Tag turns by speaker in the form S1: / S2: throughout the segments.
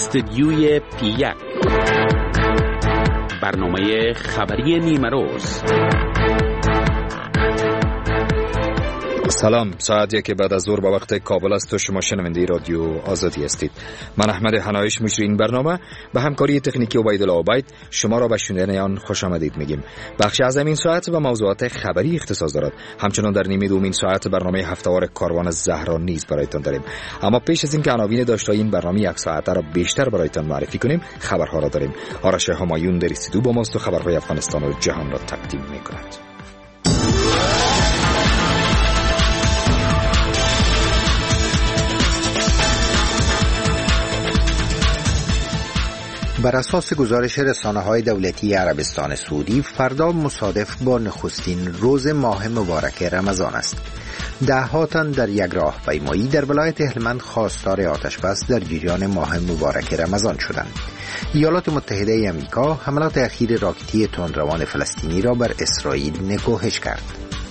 S1: استدیوی P1 برنامه خبری نیمروز.
S2: سلام، ساعت 1 بعد از ظهر به وقت کابل است و شما شنونده رادیو آزادی هستید. من احمد حنایش مجری این برنامه به همکاری تکنیکی عبیدالله عبید شما را به شنیدن آن خوش آمدید میگیم. بخش از این ساعت و موضوعات خبری اختصاص دارد. همچنان در نیمه دومین ساعت برنامه هفته‌وار کاروان زهرا نیز برایتان داریم. اما پیش از اینکه عناوین داشته این برنامه یک ساعته را بیشتر برایتان معرفی کنیم، خبرها را داریم. آرش همایون در استودیو با ماست و خبرهای افغانستان و جهان را تقدیم می‌کند.
S3: بر اساس گزارش رسانه‌های دولتی عربستان سعودی، فردا مصادف با نخستین روز ماه مبارک رمضان است. ده‌ها تن در یک راهپیمایی در ولایت هلمند خواستار آتش‌بس در جریان ماه مبارک رمضان شدند. ایالات متحده آمریکا حملات اخیر راکتی تندروان فلسطینی را بر اسرائیل نکوهش کرد.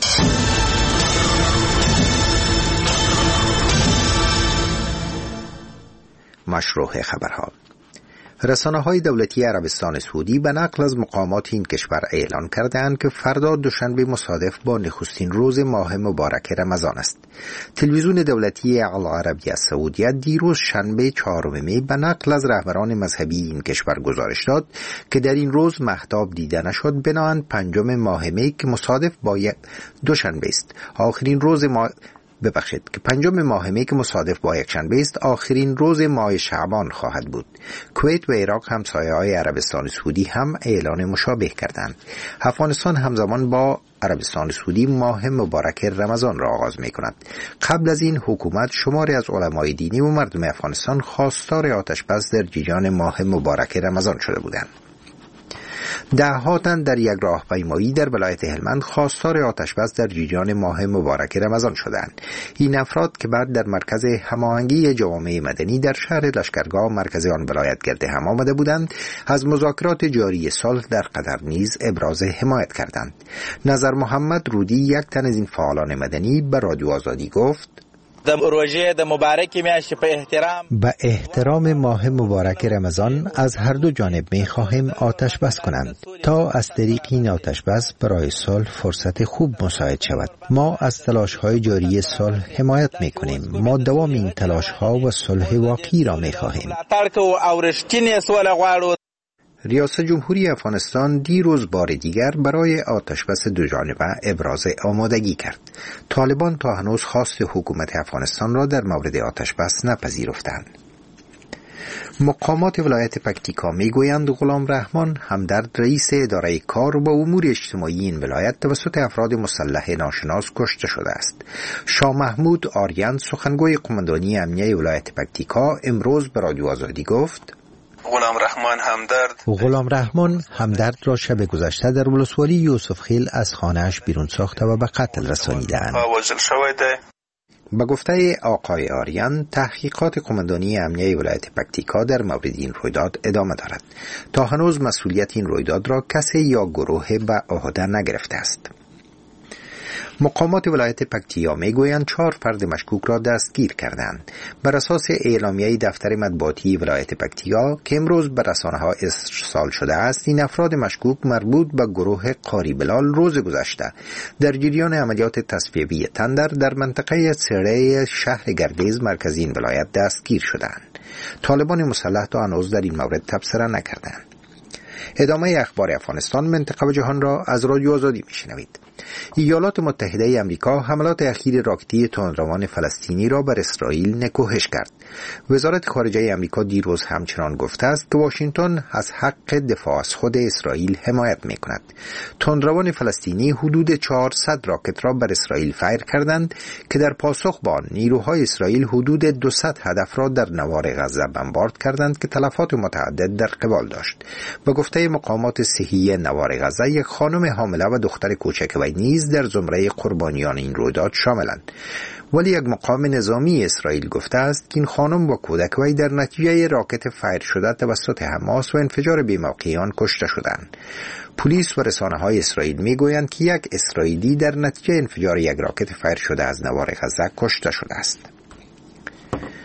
S3: مشروع خبرها. رسانه‌های دولتی عربستان سعودی به نقل از مقامات این کشور اعلان کردند که فردا دوشنبه مصادف با نخستین روز ماه مبارک رمضان است. تلویزیون دولتی العربیه السعودیه دیروز شنبه 4 می به نقل از رهبران مذهبی این کشور گزارش داد که در این روز مهتاب دیده نشد بنابر 5 ماه می که مصادف با دوشنبه است. پنجم ماه می که مصادف با یک شنبه است آخرین روز ماه شعبان خواهد بود. کویت و عراق همسایه‌های عربستان سعودی هم اعلان مشابه کردند. افغانستان همزمان با عربستان سعودی ماه مبارک رمضان را آغاز می کند. قبل از این حکومت شماری از علمای دینی و مردم افغانستان خواستار آتش‌بس در جریان ماه مبارک رمضان شده بودند. ده‌ها تن در یک راهپیمایی در ولایت هلمند خواستار آتش‌بس در جریان ماه مبارک رمضان شدند. این افراد که بعد در مرکز هماهنگی جوامع مدنی در شهر لشکرگاه مرکز آن ولایت گرد هم آمده بودند، از مذاکرات جاری صلح در قطر نیز ابراز حمایت کردند. نظر محمد رودی، یک تن از این فعالان مدنی، به رادیو آزادی گفت:
S4: به احترام ماه مبارک رمضان از هر دو جانب می خواهیم آتش بس کنند تا از طریق این آتش بس برای صلح فرصت خوب مساعد شود. ما از تلاش های جاری صلح حمایت می کنیم. ما دوام این تلاش ها و صلح واقعی را می خواهیم.
S3: ریاست جمهوری افغانستان دیروز بار دیگر برای آتش‌بس دوجانبه ابراز آمادگی کرد. طالبان تا هنوز خواست حکومت افغانستان را در مورد آتش‌بس نپذیرفتند. مقامات ولایت پکتیکا میگویند غلام رحمان همدرد، رئیس اداره کار و امور اجتماعی این ولایت، توسط افراد مسلح ناشناس کشته شده است. شاه محمود آریان، سخنگوی قماندانی امنیه ولایت پکتیکا، امروز به رادیو آزادی گفت:
S4: غلام رحمان همدرد را شب گذشته در ولسوالی یوسف خیل از خانه‌اش بیرون ساخته و به قتل رسانیدند.
S3: به گفته آقای آریان، تحقیقات قماندانی امنیه ولایت پکتیکا در مورد این رویداد ادامه دارد. تا هنوز مسئولیت این رویداد را کسی یا گروه به عهده نگرفته است. مقامات ولایت پکتیا میگویند 4 فرد مشکوک را دستگیر کردند. بر اساس اعلامیه دفتر مطبوعاتی ولایت پکتیا که امروز به رسانه‌ها ارسال شده است، این افراد مشکوک مربوط به گروه قاری بلال روز گذشته در جریان عملیات تصفیه‌ای تندر در منطقه سره شهر گردیز مرکزی این ولایت دستگیر شدند. طالبان مسلح تا هنوز در این مورد تبصره نکردند. ادامه اخبار افغانستان، منطقه و جهان را از رادیو آزادی میشنوید. ایالات متحده آمریکا حملات اخیر راکتی تندروان فلسطینی را بر اسرائیل نکوهش کرد. وزارت خارجه آمریکا دیروز همچنان گفته است که واشنگتن از حق دفاع از خود اسرائیل حمایت می‌کند. تندروان فلسطینی حدود 400 راکت را بر اسرائیل فایر کردند که در پاسخ به آن نیروهای اسرائیل حدود 200 هدف را در نوار غزه بمبارد کردند که تلفات متعدد در قبال داشت. به گفته مقامات صحی نوار غزه، یک خانم حامله و دختر کوچک وی نیز در زمره قربانیان این رویداد شاملند. ولی یک مقام نظامی اسرائیل گفته است که این خانم و کودک وی در نتیجه راکت فایر شده توسط حماس و انفجار بی‌موقعی آن کشته شدند. پلیس و رسانه‌های اسرائیل میگویند که یک اسرائیلی در نتیجه انفجار یک راکت فایر شده از نوار غزه کشته شده است.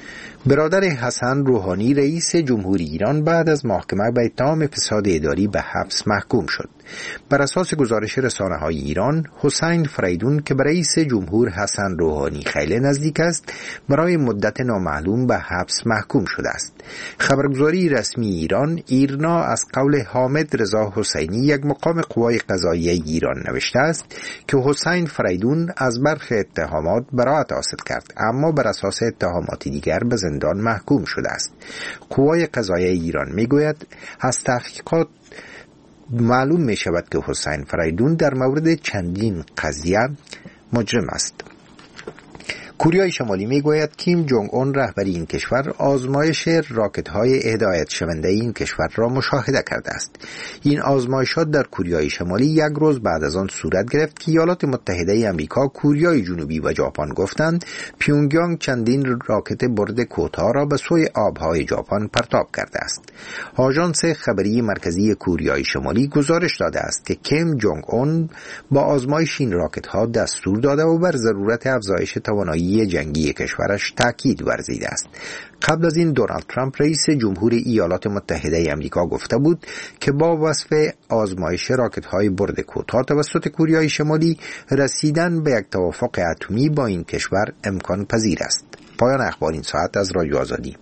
S3: برادر حسن روحانی رئیس جمهوری ایران بعد از محاکمه به اتهام فساد اداری به حبس محکوم شد. بر اساس گزارش رسانه‌های ایران، حسین فریدون که به رئیس جمهور حسن روحانی خیلی نزدیک است، برای مدت نامعلوم به حبس محکوم شده است. خبرگزاری رسمی ایرنا از قول حامد رضا حسینی، یک مقام قوای قضاییه ایران، نوشته است که حسین فریدون از برخی اتهامات براءت حاصل کرد، اما بر اساس اتهامات دیگر به زندان محکوم شده است. قوای قضاییه ایران میگوید از تحقیقات معلوم می شود که حسین فریدون در مورد چندین قضیه مجرم است. کره شمالی می گوید کیم جونگ اون رهبری این کشور آزمایش راکت های هدایت شونده این کشور را مشاهده کرده است. این آزمایشات در کره شمالی یک روز بعد از آن صورت گرفت که ایالات متحده آمریکا، کره جنوبی و ژاپن گفتند پیونگیانگ چندین راکت برد کوتاه را به سوی آبهای ژاپن پرتاب کرده است. آژانس خبری مرکزی کره شمالی گزارش داده است که کیم جونگ اون با آزمایش این راکت ها دستور داده و بر ضرورت افزایش توانایی جنگی کشورش تاکید ورزیده است. قبل از این دونالد ترامپ رئیس جمهور ایالات متحده آمریکا گفته بود که با وصف آزمایش راکت‌های برد کوتاه توسط کره شمالی رسیدن به یک توافق اتمی با این کشور امکان پذیر است. پایان اخبار این ساعت از رادیو آزادی.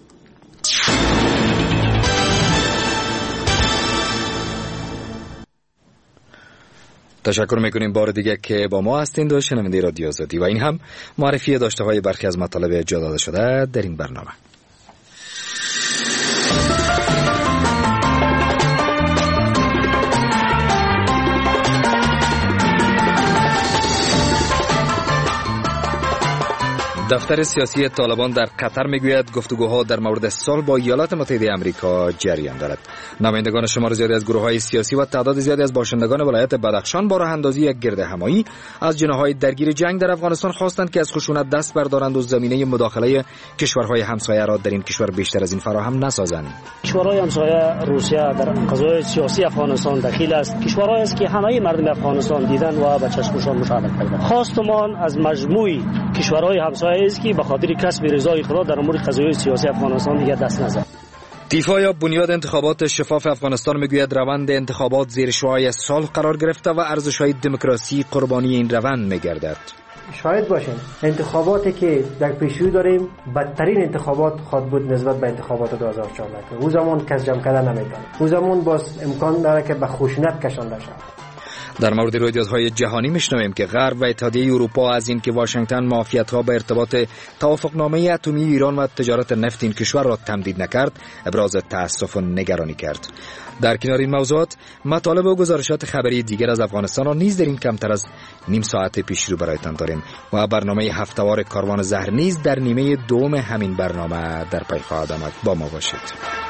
S2: تشکر میکنیم بار دیگه که با ما هستید و شنونده رادیو آزادی و این هم معرفی داشته های برخی از مطالب جا داده شده در این برنامه. دفتر سیاسی طالبان در قطر میگوید گفتگوها در مورد صلح با ایالات متحده آمریکا جریان دارد. نمایندگان شمار زیادی از گروه‌های سیاسی و تعداد زیادی از باشندگان ولایت بدخشان با راه اندازی یک گرد همایی از جناح‌های درگیر جنگ در افغانستان خواستند که از خشونت دست بردارند و زمینه مداخله کشورهای همسایه را در این کشور بیشتر از این فراهم نسازند.
S5: کشورهای همسایه روسیه در قضایای سیاسی افغانستان دخیل است. کشورهایی است که همه مردم افغانستان دیدن و به چشمشان مشاهده کردند. خواستمان از مجموع کشورهای همسایه است که به خاطر کسب رضای خدا در امور قضایای سیاسی افغانستان دیگر دست نزنند.
S2: دفاع یا بنیاد انتخابات شفاف افغانستان میگوید روند انتخابات زیر شعاع صلح قرار گرفته و ارزش‌های دموکراسی قربانی این روند میگردد.
S6: شاهد باشین انتخاباتی که در پیشرو داریم بدترین انتخابات خواهد بود نسبت به انتخابات 2014 که او زمان کس جمع کردن نمیتونه. او زمان باز امکان داره که به خشونت کشانده شود.
S2: در مورد رویدادهای جهانی میشنویم که غرب و اتحادیه اروپا از این که واشنگتن معافیت‌ها به ارتباط توافقنامه اتمی ایران و تجارت نفت این کشور را تمدید نکرد ابراز تأسف و نگرانی کرد. در کنار این موضوعات مطالب و گزارشات خبری دیگر از افغانستان را نیز در این کمتر از نیم ساعت پیش رو برایتان داریم و برنامه هفته‌وار کاروان زهر نیز در نیمه دوم همین برنامه در پی خواهد آمد. با ما باشید.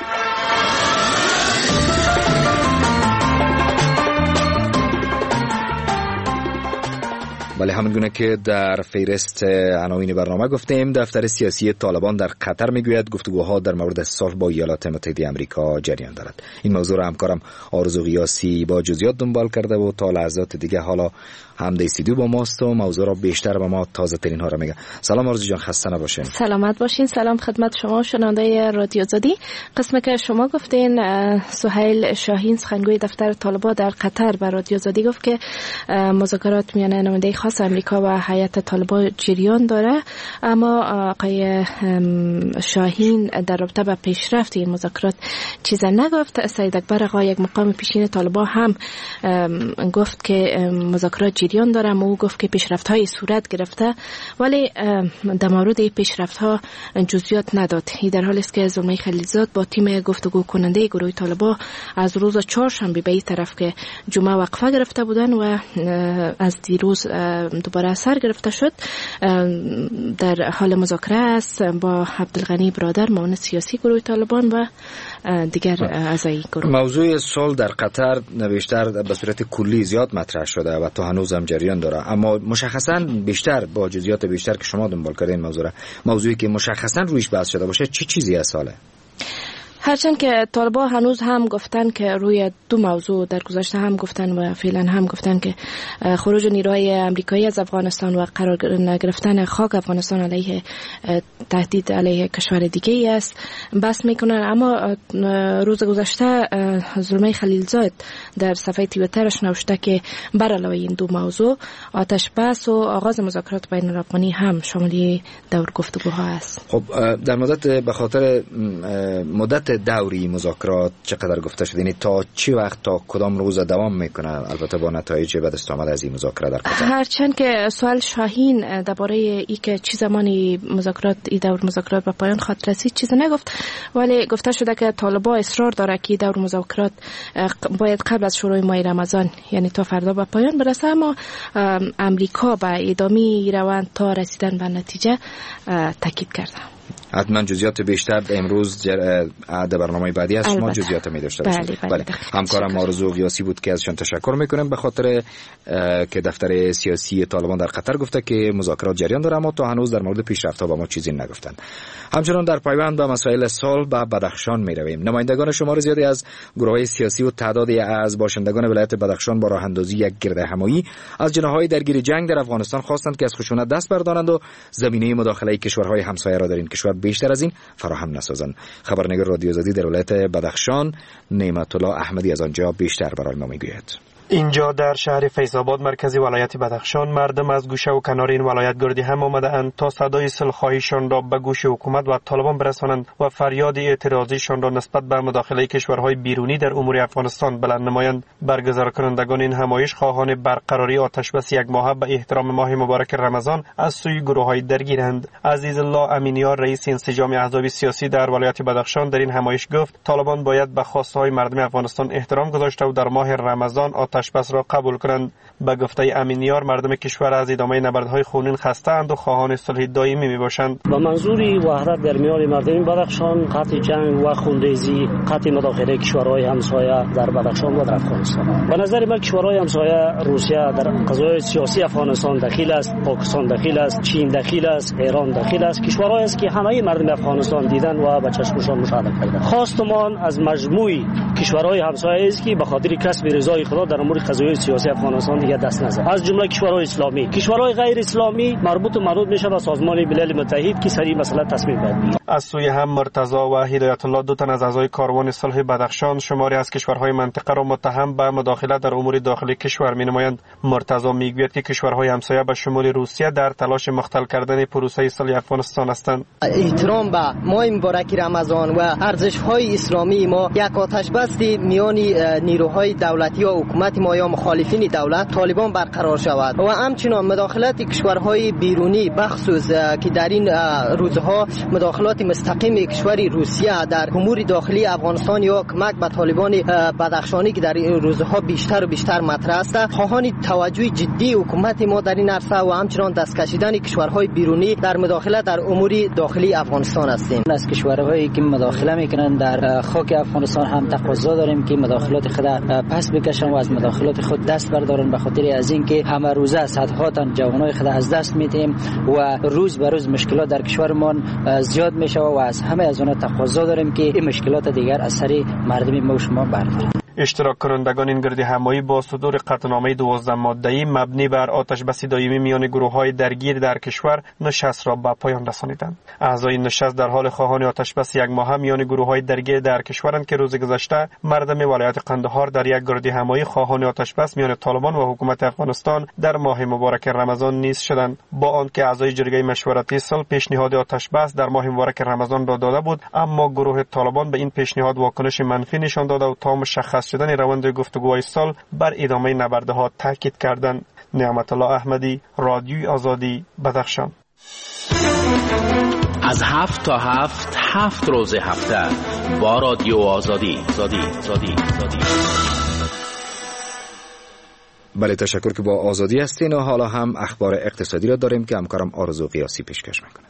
S2: ولی همونگونه که در فهرست عناوین برنامه گفتیم دفتر سیاسی طالبان در قطر میگوید گفتگوها در مورد صلح با ایالات متحده آمریکا جریان دارد. این موضوع را همکارم آرزو غیاسی با جزئیات دنبال کرده و تا لحظات دیگه حالا حمد استودیو با ماست و موضوع را بیشتر به ما تازه ترین ها را میگه. سلام آرزو جان، خسته نباشین.
S7: سلامت باشین. سلام خدمت شما شنونده رادیو آزادی. قسمی که شما گفتین سهیل شاهین سخنگوی دفتر طالبان در قطر به رادیو آزادی گفت که مذاکرات میان نماینده خاص آمریکا و هیئت طالبان جریان داره، اما آقای شاهین در رابطه با پیشرفت این مذاکرات چیزی نگفت. سید اکبر آقا یک مقام پیشین طالبان هم گفت که مذاکرات جریان داره، اما او گفت که پیشرفت‌های صورت گرفته ولی در مورد پیشرفت‌ها جزئیات نداد. این در حالی است که زلمه خلیلزاد با تیم گفتگو کننده گروه طالبان از روز چهارشنبه به این طرف که جمعه وقفه گرفته بودن و از دیروز دوباره سر گرفته شد در حال مذاکره است با عبدالغنی برادر معاون سیاسی گروه طالبان و دیگر اعضای گروه.
S2: موضوع صلح در قطر بیشتر به صورت کلی زیاد مطرح شده و تا هنوز هم جریان داره، اما مشخصا بیشتر با جزئیات بیشتر که شما دنبال کردین موضوعی که مشخصا رویش بحث شده باشه چه چیزی اصله؟
S7: هرچند که طالبان هنوز هم گفتن که روی دو موضوع در گذشته هم گفتن و فعلا هم گفتن که خروج نیروهای امریکایی از افغانستان و قرار نگرفتن خاک افغانستان علیه تهدید علیه کشور دیگه است بحث میکنن. اما روز گذشته زلمه خلیلزاد در صفحه توییترش نوشته که بر علاوه این دو موضوع آتش بس و آغاز مذاکرات بین الافغانی هم شامل دور گفتگوها است.
S2: خب در به خاطر مدت دوری مذاکرات چقدر گفته شد؟ یعنی تا چی وقت، تا کدام روز دوام میکنه؟ البته با نتایج به دست آمد از این مذاکره در قطر.
S7: هرچند که سوال شاهین درباره ای که چه زمانی مذاکرات این دور مذاکرات به پایان خواهد رسید چیزی نگفت، ولی گفته شده که طالبان اصرار داره که دور مذاکرات باید قبل از شروع ماه رمضان یعنی تا فردا به پایان برسه. اما امریکا به ادامه روند تا رسیدن به نتیجه تاکید کرده.
S2: حتما جزئیات بیشتر امروز در برنامه بعدی از شما جزئیات می داشته باشید. بله. همکارم آرزو قیاسی بود که ازشان تشکر میکنم به خاطر که دفتر سیاسی طالبان در قطر گفته که مذاکرات جریان داره، اما تا هنوز در مورد پیشرفت‌ها با ما چیزی نگفتن. همچنان در پیوند به مسائل صلح به بدخشان می رویم. نمایندگان شمار زیادی از گروه‌های سیاسی و تعدادی از باشندگان ولایت بدخشان با راه اندازی یک گرد همایی از جناح‌های درگیر جنگ در افغانستان خواستند که از خشونت دست بردارند و زمینه مداخله کشورهای همسایه را در این کشور بیشتر از این فراهم نسازند. خبرنگار رادیو آزادی در ولایت بدخشان نعمت الله احمدی از آنجا بیشتر برای ما میگوید.
S8: اینجا در شهر فیض‌آباد مرکزی ولایت بدخشان مردم از گوشه و کنار این ولایت گردی هم آمده‌اند تا صدای صلح‌خواهیشان را به گوش حکومت و طالبان برسانند و فریاد اعتراضیشان را نسبت به مداخله کشورهای بیرونی در امور افغانستان بلند نمایند. برگزار کنندگان این همایش خواهان برقراری آتشبس یک ماهه به احترام ماه مبارک رمضان از سوی گروه‌های درگیرند. عزیز الله امینیار رئیس انسجام احزاب سیاسی در ولایت بدخشان در این همایش گفت طالبان باید به خواست‌های مردم افغانستان احترام گذاشته و در ماه رمضان آتشبس را قبول کنند. به گفته امینیار مردم کشور از ادامه نبردهای خونین خسته اند و خواهان صلح دائمی میباشند.
S5: با منظوری وحدت در میان مردم بدخشان، قطع جنگ و خونریزی، قطع مداخله کشورهای همسایه در بدخشان و در افغانستان. به نظر من کشورهای همسایه روسیه در قضای سیاسی افغانستان دخیل است، پاکستان دخیل است، چین دخیل است، ایران دخیل است. کشورهایی است که همه مردم افغانستان دیدن و به چشمشان مشاهده کردند. خواستمان از مجموع کشورهای همسایه است که به خاطر کسب رضای خدا در امور قضایی سیاسی افغانستان دیگر دست نزد. از جمله کشورهای اسلامی، کشورهای غیر اسلامی مربوط میشه به سازمان ملل متحد که سری مسئله تصمیم بگیرد.
S8: از سوی هم مرتضی و هدایت الله دو تن از اعضای کاروان صلح بدخشان شماری از کشورهای منطقه را متهم به مداخله در امور داخلی کشور می‌نمایند. مرتضی میگوید که کشورهای همسایه به شمول روسیه در تلاش مختل کردن پروسه صلح افغانستان هستند.
S9: احترام به ماه مبارک رمضان و ارزش‌های اسلامی ما یک آتشبس میان نیروهای دولتی و حکومت ما یا مخالفین دولت طالبان برقرار شود و همچنین مداخلت کشورهای بیرونی بخصوص که در این روزها مداخلات مستقیم کشور روسیه در امور داخلی افغانستان یا کمک به طالبان بدخشانی که در این روزها بیشتر و بیشتر مطرح است، خواهان توجه جدی حکومت ما در این عرصه و همچنین دست کشیدن کشورهای بیرونی در مداخله در امور داخلی افغانستان هستیم.
S10: از کشورهایی که مداخله میکنند در خاک افغانستان هم تقاضا داریم که مداخلات خود پس بکشن و از مداخلات خود دست بردارن، به خاطر از اینکه همه روزه صدها تن جوانای خود از دست میدیم و روز به روز مشکلات در کشورمان زیاد میشه و از همه از اونها تقاضا داریم که این مشکلات دیگر از سر مردم ما و شما بردارن.
S8: اشتراک کنندگان این گرد همایی با صدور قطعنامه 12 ماده‌ای مبنی بر آتشبس دائمی میان گروه‌های درگیر در کشور نشست را به پایان رسانیدند. اعضای نشست در حال خواهان آتشبس یک ماهه میان گروه‌های درگیر در کشورند که روز گذشته مردم ولایت قندهار در یک گرد همایی خواهان آتشبس میان طالبان و حکومت افغانستان در ماه مبارک رمضان نیز شدند. با آنکه اعضای جرگه مشورتی صلح پیشنهاد آتشبس در ماه مبارک رمضان را داده بود، اما گروه طالبان به این پیشنهاد واکنش منفی نشان داده و تا مشخص شدن روند گفتگوهای صلح بر ادامه نبردها تاکید کردند. نعمت الله احمدی، رادیوی آزادی، بدخشان.
S1: از 7 تا 7 روز هفته با رادیو آزادی.
S2: بله، تشکر که با آزادی هستین و حالا هم اخبار اقتصادی را داریم که همکارم آرزو قیاسی پیشکش میکند.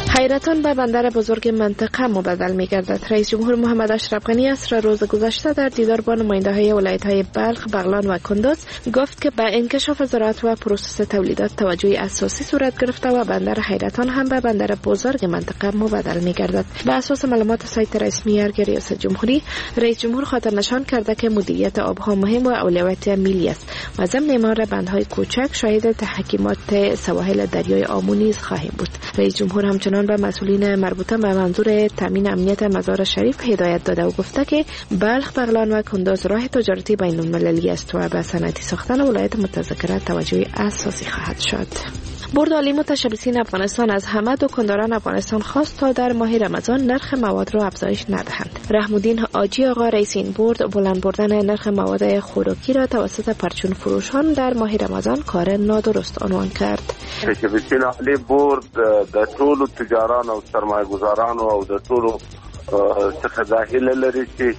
S7: حیرتان به بندر بزرگ منطقه مبدل می گردد. رئیس جمهور محمد اشرف غنی عصر روز گذشته در دیدار با نماینده‌های ولایت‌های بلخ، بغلان و کندوز گفت که به انکشاف زراعت و پروسس تولیدات توجه اساسی صورت گرفته و بندر حیرتان هم به بندر بزرگ منطقه مبدل می گردد. به اساس معلومات سایت رسمی ارگ ریاست جمهوری، رئیس جمهور خاطر نشان کرده که مدیریت آبها مهم و اولویت ملی است و ضمن اعمار بندهای کوچک شاهد تحکیمات سواحل دریای آمو نیز خواهیم بود. رئیس جمهور همچنان به مسئولین مربوطه به منظور تامین امنیت مزار شریف هدایت داده و گفته که بلخ، بغلان و کندوز راه تجارتی بین المللی است و به صنعتی ساختن ولایت متذکره توجه اساسی خواهد شد. بورد عالی متشبثین افغانستان از همه دکانداران افغانستان خواست تا در ماه رمضان نرخ مواد را افزایش ندهند. رحم‌الدین حاجی آقا رئیس این بورد بلند بردن نرخ مواد خوراکی را توسط پرچون فروشان در ماه رمضان کار نادرست عنوان کرد.
S11: متشبثین عالی بورد د ټولو تجاران او سرمایه‌گذاران او د ټولو څخه ظاهر لري چې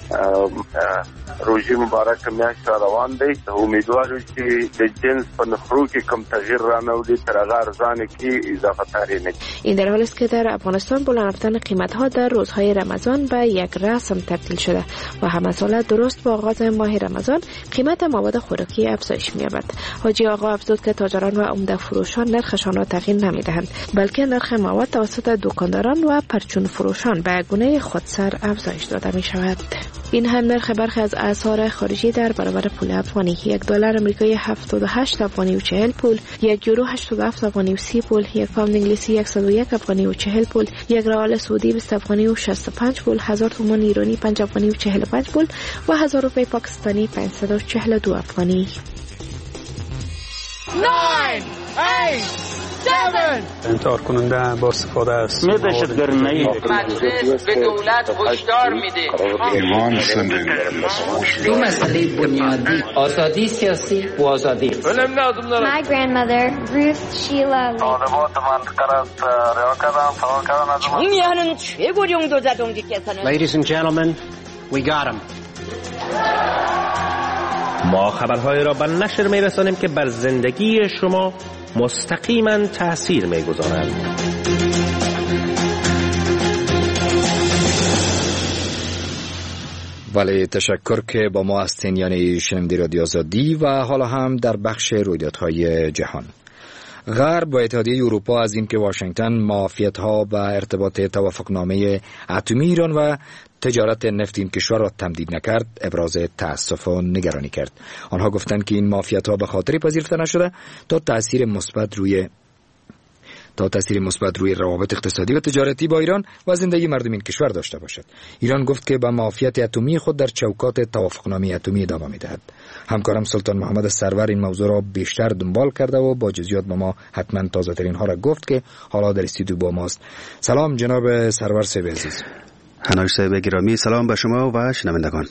S11: روزي مبارک میاشت روان دی. امیدوارم چې د جنس په نخرو کې کم تغییر رانوړي تر هغه ارزانه کې اضافه تاری نه.
S7: این در حالی است که در افغانستان بلند رفتن قیمت‌ها در روزهای رمضان به یک رسم تبدیل شده و همه ساله درست با آغاز ماه رمضان قیمت مواد خوراکی افزایش می‌یابد. حاجی آقا افزود که تاجران و عمده فروشان نرخشان را تغییر نمی‌دهند، بلکه نرخ مواد توسط دکانداران و پرچون فروشان به گونه خودسر افزایش داده می‌شود. این هم نرخ برخی از اسعار خارجی در برابر پول افغانی: $1 آمریکایی 78 افغانی و 40 پول، €1 87 افغانی و 30 پول، یک پوند انگلیسی 101 افغانی و 40 پول، یک ریال سعودی 20 افغانی و 65 پول، 1000 تومان ایرانی 5 افغانی و 45 پول و 1000 روپیه پاکستانی 542 افغانی.
S12: 9 8
S13: انتحار کننده با استفاده است.
S12: مجلس به دولت هشدار میده.
S14: دو مسئله بنیادی: آزادی سیاسی و آزادی.
S15: My grandmother, Ruth Sheila.
S14: 총리하는 최고령 도자동지께서는.
S16: Ladies and gentlemen, we got him.
S1: ما خبرهای را به نشر می‌رسانیم که بر زندگی شما مستقیما تأثیر می‌گذارند.
S2: ولی تشکر که با ما هستین، یعنی شنونده رادیو آزادی و حالا هم در بخش رویدادهای جهان. غرب و اتحادیه اروپا از اینکه واشنگتن معافیت‌ها و ارتباط توافقنامه اتمی ایران و تجارت نفت این کشور را تمدید نکرد ابراز تأسف و نگرانی کرد. آنها گفتند که این معافیت‌ها به خاطر پذیرفته نشده تا تأثیر مثبت روی روابط اقتصادی و تجارتی با ایران و زندگی مردم این کشور داشته باشد. ایران گفت که به معافیت اتمی خود در چوکات توافقنامه اتمی ادامه می‌دهد. همکارم سلطان محمد سرور این موضوع را بیشتر دنبال کرده و با جزئیات با ما حتما تازه ترین ها را گفت که حالا در استودیو با ماست. سلام جناب سرور صاحب عزیز.
S17: حناش صاحب گرامی، سلام به شما و شنوندگان.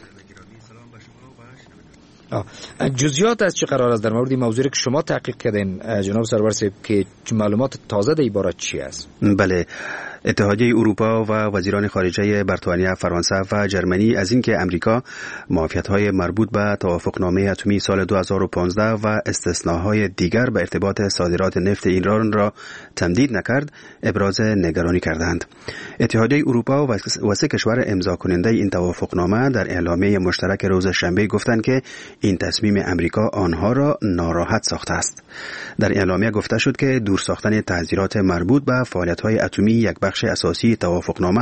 S2: جزئیات از چه قرار است در مورد این موضوعی که شما تحقیق کردین جناب سرور صاحب، که معلومات تازه در این باره چی است؟
S17: بله، اتحادیه اروپا و وزیران خارجه بریتانیا، فرانسه و جرمنی از اینکه امریکا معافیت‌های مربوط به توافقنامه اتمی سال 2015 و استثناهای دیگر به ارتباط صادرات نفت ایران را تمدید نکرد ابراز نگرانی کردند. اتحادیه اروپا و 3 کشور امضا کننده این توافقنامه در اعلامیه مشترک روز شنبه گفتند که این تصمیم امریکا آنها را ناراحت ساخته است. در اعلامیه گفته شد که دور ساختن تعزیرات مربوط به فعالیت‌های اتمی یک بخش اساسی توافقنامه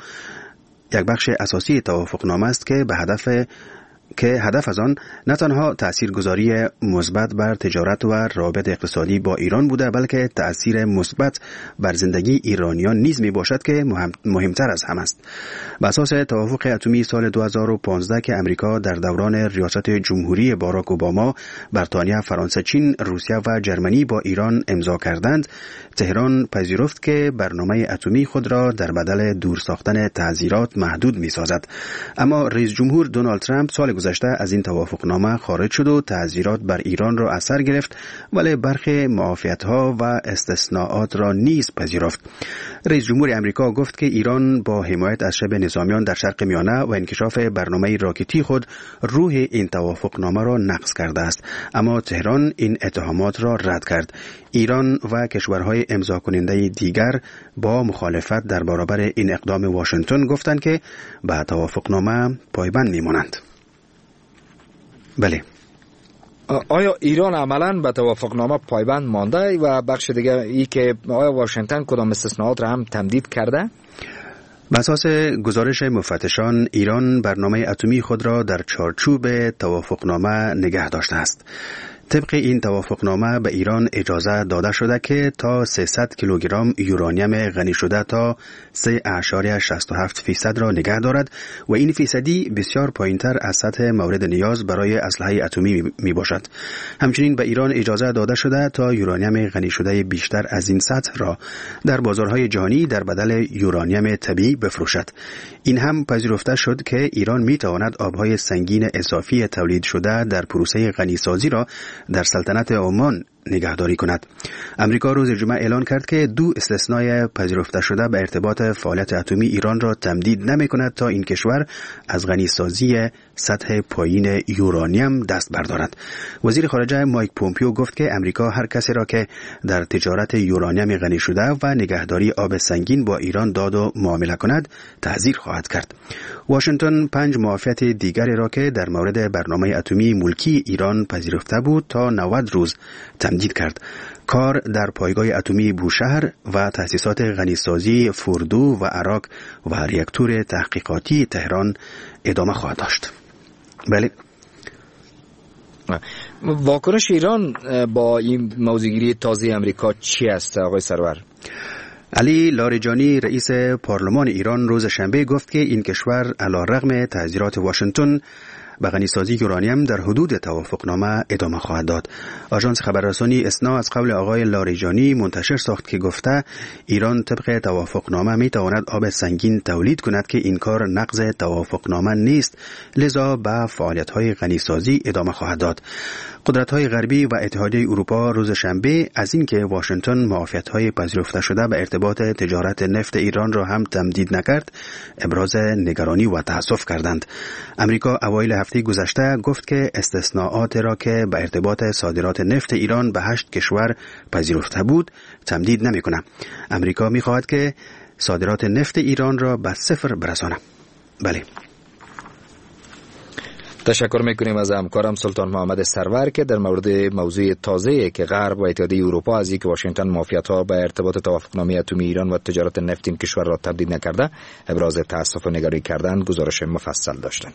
S17: است که هدف از آن نه تنها تاثیرگذاری مثبت بر تجارت و روابط اقتصادی با ایران بوده، بلکه تاثیر مثبت بر زندگی ایرانیان نیز می باشد که مهمتر از هم است. بر اساس توافق اتمی سال 2015 که امریکا در دوران ریاست جمهوری باراک اوباما، بریتانیا، فرانسه، چین، روسیه و جرمنی با ایران امضا کردند، تهران پذیرفت که برنامه اتمی خود را در بدل دور ساختن تعزیرات محدود می سازد. اما رئیس جمهور دونالد ترامپ سال گذشته از این توافقنامه خارج شد و تعزیرات بر ایران را اثر گرفت، ولی برخی معافیت‌ها و استثناءات را نیز پذیرفت. رئیس جمهور امریکا گفت که ایران با حمایت از شبه نظامیان در شرق میانه و انکشاف برنامه راکتی خود روح این توافقنامه را نقض کرده است، اما تهران این اتهامات را رد کرد. ایران و کشورهای امضا کننده دیگر با مخالفت در برابر این اقدام واشنگتن گفتند که به توافقنامه پایبند میمانند. بله.
S2: آیا ایران عملاً به توافقنامه پایبند مانده و بخش دیگر ای که آیا واشنگتن کدام استثناءات را هم تمدید کرده؟
S17: بر اساس گزارش مفتشان، ایران برنامه اتمی خود را در چارچوب توافقنامه نگه داشته است. طبق این توافقنامه به ایران اجازه داده شده که تا 300 کیلوگرم یورانیم غنی شده تا 3.67% را نگه دارد و این فیصدی بسیار پایینتر از سطح مورد نیاز برای اسلحه اتمی می باشد. همچنین به ایران اجازه داده شده تا یورانیم غنی شده بیشتر از این سطح را در بازارهای جهانی در بدل یورانیم طبیعی بفروشد. این هم پذیرفته شد که ایران می تواند آبهای سنگین اضافی تولید شده در پروسه غنیسازی را در سلطنت عمان نگهداری کند. امریکا روز جمعه اعلان کرد که 2 استثنای پذیرفته شده به ارتباط فعالیت اتمی ایران را تمدید نمی کند تا این کشور از غنیسازی سطح پایین یورانیم دست بردارد. وزیر خارجه مایک پومپیو گفت که امریکا هر کسی را که در تجارت یورانیم غنی شده و نگهداری آب سنگین با ایران داد و معامله کند تعزیر خواهد کرد. واشنگتن 5 معافیت دیگری را که در مورد برنامه اتمی ملکی ایران پذیرفته بود تا 90 روز تمدید کرد. کار در پایگاه اتمی بوشهر و تأسیسات غنیسازی فوردو و عراق و ریاکتور تحقیقاتی تهران ادامه خواهد داشت. بله.
S2: واکنش ایران با این موضوعگیری تازه امریکا چی است آقای سرور؟
S17: علی لاریجانی رئیس پارلمان ایران روز شنبه گفت که این کشور علیرغم تحذیرات واشنگتن به غنیسازی یورانیم در حدود توافقنامه ادامه خواهد داد. آژانس خبررسانی اسنا از قول آقای لاریجانی منتشر ساخت که گفته ایران طبق توافقنامه می تواند آب سنگین تولید کند که این کار نقض توافقنامه نیست، لذا به فعالیت‌های غنیسازی ادامه خواهد داد. قدرت‌های غربی و اتحادیه اروپا روز شنبه از اینکه واشنگتن معافیت‌های پذیرفته شده به ارتباط تجارت نفت ایران را هم تمدید نکرد، ابراز نگرانی و تأسف کردند. امریکا اوایل هفته گذشته گفت که استثناءات را که به ارتباط صادرات نفت ایران به 8 کشور پذیرفته بود تمدید نمی‌کند. امریکا می‌خواهد که صادرات نفت ایران را به صفر برساند. بله.
S2: تشکر میکنیم از همکارم سلطان محمد سرور که در مورد موضوع تازه‌ای که غرب و اتحادیه اروپا از اینکه واشنگتن معافیت‌ها به ارتباط توافقنامه اتمی ایران و تجارت نفت این کشور را تمدید نکرده ابراز تأسف و نگرانی کردند گزارش مفصل داشتند.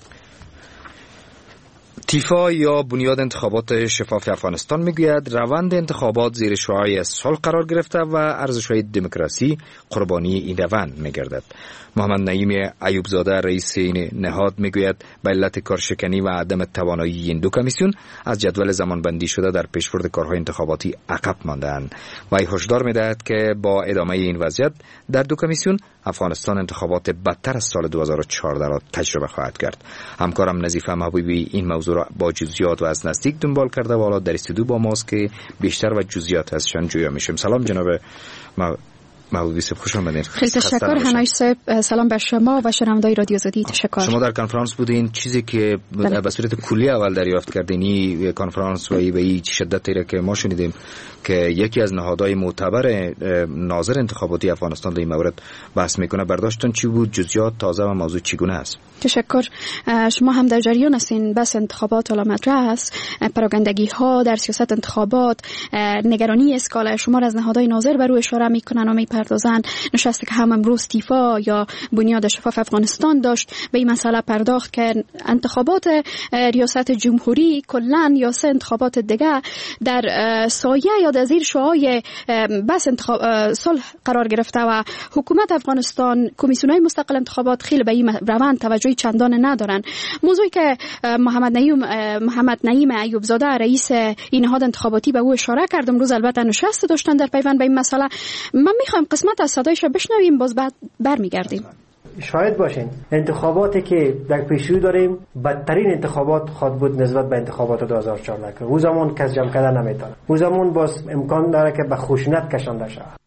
S2: تیفا یا بنیاد انتخابات شفاف افغانستان میگوید روند انتخابات زیر شعاع صلح قرار گرفته و ارزش‌های دموکراسی قربانی این روند میگردد. محمد نعیم ایوبزاده رئیس این نهاد میگوید به علت کارشکنی و عدم توانایی این 2 کمیسیون از جدول زمانبندی شده در پیشبرد کارهای انتخاباتی عقب مانده‌اند و هشدار میدهد که با ادامه این وضعیت در 2 کمیسیون افغانستان انتخابات بدتر از سال 2014 را تجربه خواهد کرد. همکارم نظیفه محبوبی این موضوع را با جزئیات و از نزدیک دنبال کرده و حالا در استودیو با ماست که بیشتر و جزئیات ازشان جویا میشیم. سلام جناب محبوبی صاحب، خوش آمدید.
S18: خیلی تشکر حناش صاحب، سلام بر شما و شنوندگان رادیو آزادی. تشکر.
S2: شما در کنفرانس بودین، چیزی که به صورت کلی اول دریافت کردین این کنفرانس و به این شدتی را که ما شنیدیم که یکی از نهادهای معتبر ناظر انتخاباتی افغانستان در این مورد بحث میکنه، برداشتون چی بود؟ جزئیات تازه و موضوع چگونه است؟
S18: تشکر. شما هم در جریان هستین. بس انتخابات حالا مطرح است، پراگندگی ها در سیاست انتخابات، نگرانی اسکالا شما از نهادهای ناظر بر روی اشاره میکنن و میپردازن. نشستی که هم امروز تیفا یا بنیاد شفاف افغانستان داشت به این مسئله پرداخت که انتخابات ریاست جمهوری کلا یا سه انتخابات دیگه در سایه یا در زیر شعاع بس صلح قرار گرفته و حکومت افغانستان کمیسیون‌های مستقل انتخابات خیلی به این روند توجه چندان ندارن. موضوعی که محمد نعیم ایوبزاده رئیس این نهاد انتخاباتی به او اشاره کردم، روز البته نشست داشتن در پیوند به این مسئله. من میخوام قسمت از صدایش رو بشنویم، باز بعد برمیگردیم.
S6: شاهد باشین انتخاباتی که در پیشرو داریم بدترین انتخابات خواهد بود نسبت به انتخابات 2014 که او زمان کس جمع کردن نمیتونه. او زمان باز امکان داره که به خشونت کشانده شود.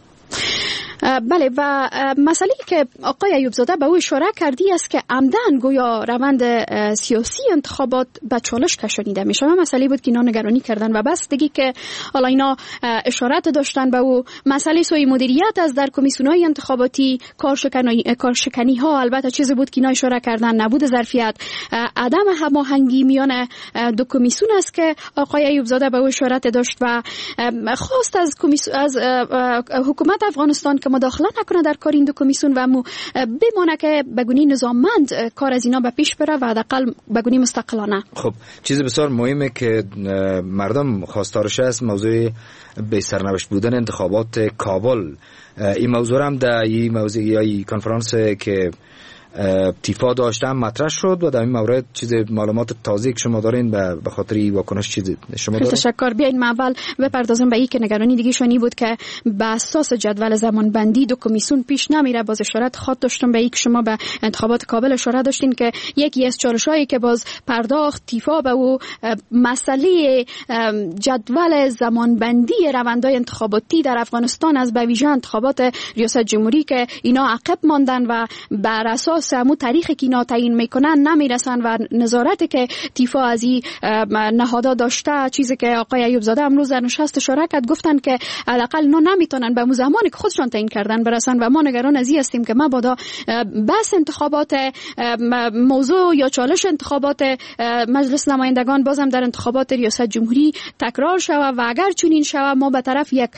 S18: بله و مسئله که آقای ایوب زاده به او اشاره کردی است که عمدن گویا روند سیاسی انتخابات به چالش کشانیده میشه. مسئله بود که اینا نگرانی کردن و بس دیگه که حالا اینا اشارت داشتن به او مسئله سوی مدیریت از در کمیسیون‌های انتخاباتی کارشکنی ها البته چیزی بود که اینا اشاره کردن نبود ظرفیت عدم هماهنگی میان دو کمیسیون است که آقای ایوب زاده به او اشارت داشت و خواست از حکومت افغانستان که مداخله نکنه در کار این دو کمیسیون و بمانه که بگونی نظاممند کار از اینا به پیش بره و حداقل بگونی مستقلانه.
S2: خب چیز بسیار مهمه که مردم خواستارش است موضوع به سرنوشت بودن انتخابات کابل. این موضوع هم در این موضوع یا کنفرانس که تیفا داشتم مطرح شد و در این مورد چیز معلومات تازه که شما دارین به خاطر این واکنش چیز شما دارین؟
S18: تشکر. بیاین ما اول بپردازم به این که نگرانی دیگه شونی بود که به اساس جدول زمان بندی دو کمیسیون پیش نمیره. باز اشارت خاط داشتم به این که شما به انتخابات کابل اشاره داشتین که یکی از چالشایی که باز پرداخت تیفا به او مسئله جدول زمان بندی روندهای انتخاباتی در افغانستان از به ویژه انتخابات ریاست جمهوری که اینا عقب ماندن و بر اساس همون تاریخی که اینا تعیین میکنن نمیرسن و نظارتی که تیفا از این نهادها داشته چیزی که آقای ایوب زاده امروز در نشست اشاره کرد گفتن که حداقل اینا نمیتونن به اون زمانی که خودشون تعیین کردن برسن و ما نگران از این هستیم که مبادا بس انتخابات موضوع یا چالش انتخابات مجلس نمایندگان بازم در انتخابات ریاست جمهوری تکرار شود و اگر چنین شود ما به طرف یک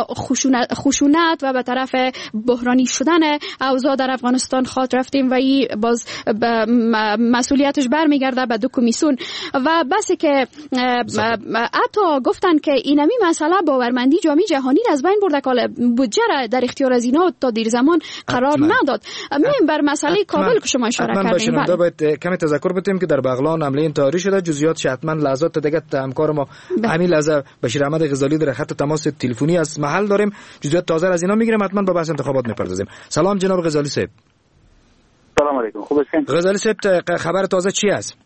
S18: خشونت و به طرف بحرانی شدن اوضاع در افغانستان خواهد رفتیم و این باز مسئولیتش برمیگرده به دو کمیسیون و بس که حتی گفتن که اینمی مسئله باورمندی جامعه جهانی را از بین برده که بودجه را در اختیار از اینا تا دیر زمان قرار نداد. میم بر مسئله کابل که شما اشاره کردین
S2: باید کمی تذکر بدیم که در بغلان حمله انتحاری شده. جزئیات حتما لحظات دیگه همکار ما همین لحظه بشیر احمد غزالی در خط تماس تلفنی از محل داریم. جزئیات تازه از اینا میگیریم. حتما با بحث انتخابات میپردازیم. سلام جناب غزالی صاحب.
S19: سلام علیکم. خوب هستین؟
S2: غزالی صاحب خبر تازه چی است؟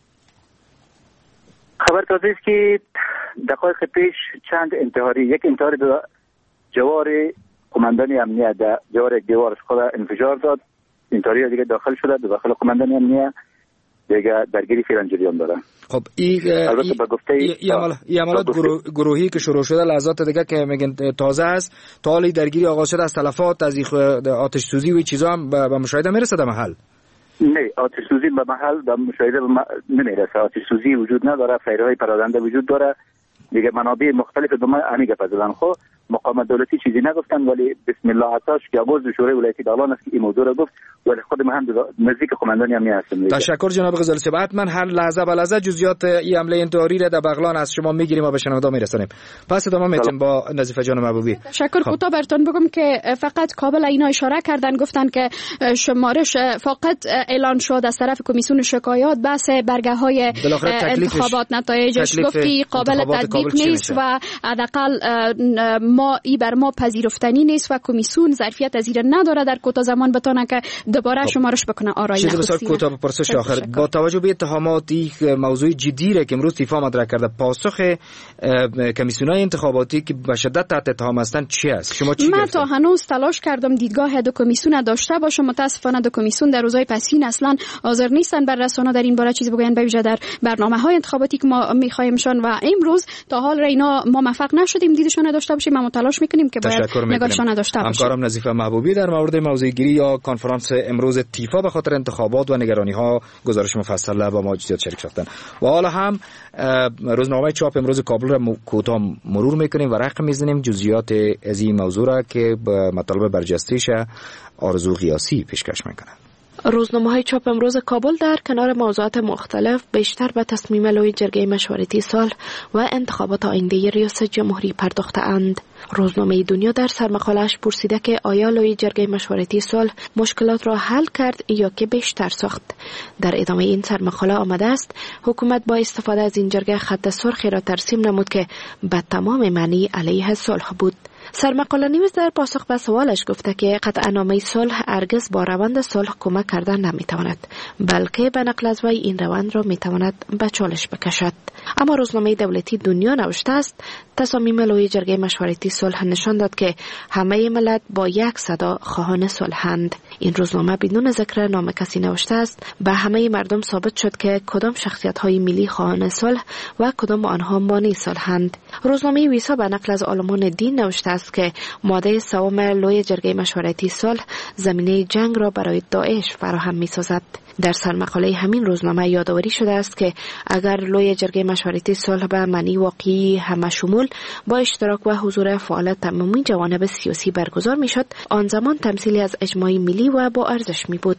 S19: خبر تازه است که دقایق پیش چند انتحاری یک انتحاری در جوار قماندانی امنیه در جوار یک دیوار خود انفجار داد. انتحاری دیگه داخل شده داخل قماندانی امنیه دیگه درگیری فعلا جریان داره.
S2: خب البته به گفته این عملیات گروهی که شروع شده لحظات دیگه که میگن تازه است تا حالی درگیری آغاز شده از تلفات از آتش سوزی و چیزا هم به مشاهده میرسه در محل؟
S19: نه آتش سوزی به محل به مشاهده نمیرسه. آتش سوزی وجود نداره. فیرهای پراکنده وجود داره. دیگه منابع مختلف دوما همیگه پزدن. خب مقام دولتی چیزی نگفتن ولی بسم الله عطاش که عضو شورای ولایتی دالان است که این موضوع را گفت ولی خود من هم نزدیک قماندانی امنیت هستم.
S2: تشکر جناب غزالی صاحب. حتما هر لحظه به لحظه جزئیات این حمله انتحاری را در بغلان از شما میگیریم و به شنوندا میرسونیم. پس ادامه میدیم با نظیفه جان محبوبی.
S18: تشکر. کوتاه براتون بگم که فقط کابل اینا اشاره کردن گفتن که شمارش فقط اعلان شد از طرف کمیسیون شکایات بس برگه های انتخابات نتایجش گفتی قابل تطبیق نیست و حداقل ما ای بر ما پذیرفتنی نیست و کمیسیون ظرفیت از این نداره در کوتاه زمان بتونه که دوباره شمارش بکنه. آرای
S2: چیز بسیار کوتاه پرسش آخر با توجه به اتهاماتی موضوع جدی را که امروز تیفا مطرح کرده پاسخ کمیسیون‌های انتخاباتی که به شدت تحت اتهام هستند چی است؟ شما چی
S18: من تا هنوز تلاش کردم دیدگاه دو کمیسیون داشته باشم. متاسفانه دو کمیسیون در روزهای پسین اصلا حاضر نیستن بر رسانه در این باره چیزی بگن به ویژه در برنامه‌های انتخاباتی که ما می‌خوایمشان و امروز تا حال اینا ما موفق نشدیم دیدشون داشته باشیم. ما تلاش می‌کنیم که باید نگاهشان داشته باشیم.
S2: همکارم نظیفه محبوبی در مورد موضوعگیری یا کنفرانس امروز تیفا به خاطر انتخابات و نگرانی‌ها گزارش مفصل با ما جزئیات شریک شدن و حالا هم روزنامه چاپ امروز کابل را کوتاه مرور می‌کنیم و رقم می‌زنیم جزئیات از این موضوع را که به مطالب برجسته‌اش آرزو قیاسی پیشکش می‌کنند.
S7: روزنامه‌های چاپ امروز کابل در کنار موضوعات مختلف بیشتر به تصمیم لوی جرگه مشورتی سال و انتخابات آینده ریاست جمهوری پرداخته‌اند. روزنامه دنیا در سرمقاله‌اش پرسیده که آیا لوی جرگه مشورتی سال مشکلات را حل کرد یا که بیشتر ساخت. در ادامه این سرمقاله آمده است حکومت با استفاده از این جرگه خط سرخی را ترسیم نمود که به تمام معنی علیه صلح بود. سرمقاله نویس در پاسخ به سوالش گفته که قطعنامه صلح هرگز با روند صلح کمک کردن نمیتواند، بلکه به نقل از وی این روند را میتواند به چالش بکشد. اما روزنامه دولتی دنیا نوشته است تصامیم لوی جرگه مشورتی صلح نشان داد که همه ملت با یک صدا خواهان صلحند. این روزنامه بدون ذکر نام کسی نوشته است به همه مردم ثابت شد که کدام شخصیت‌های ملی خواهان صلح و کدام آنها مانع صلحند. روزنامه ویسا به نقل از عالمان دین نوشته است که ماده سوم لوی جرگه مشورتی صلح زمینه جنگ را برای داعش فراهم می‌سازد. در سرمقاله همین روزنامه یادآوری شده است که اگر لوی جرگه مشورتی صلح به معنی واقعی همه شمول با اشتراک و حضور فعال تمامی جوانب سیاسی برگزار می‌شد، آن زمان تمثیلی از اجماع ملی و با ارزش می‌بود.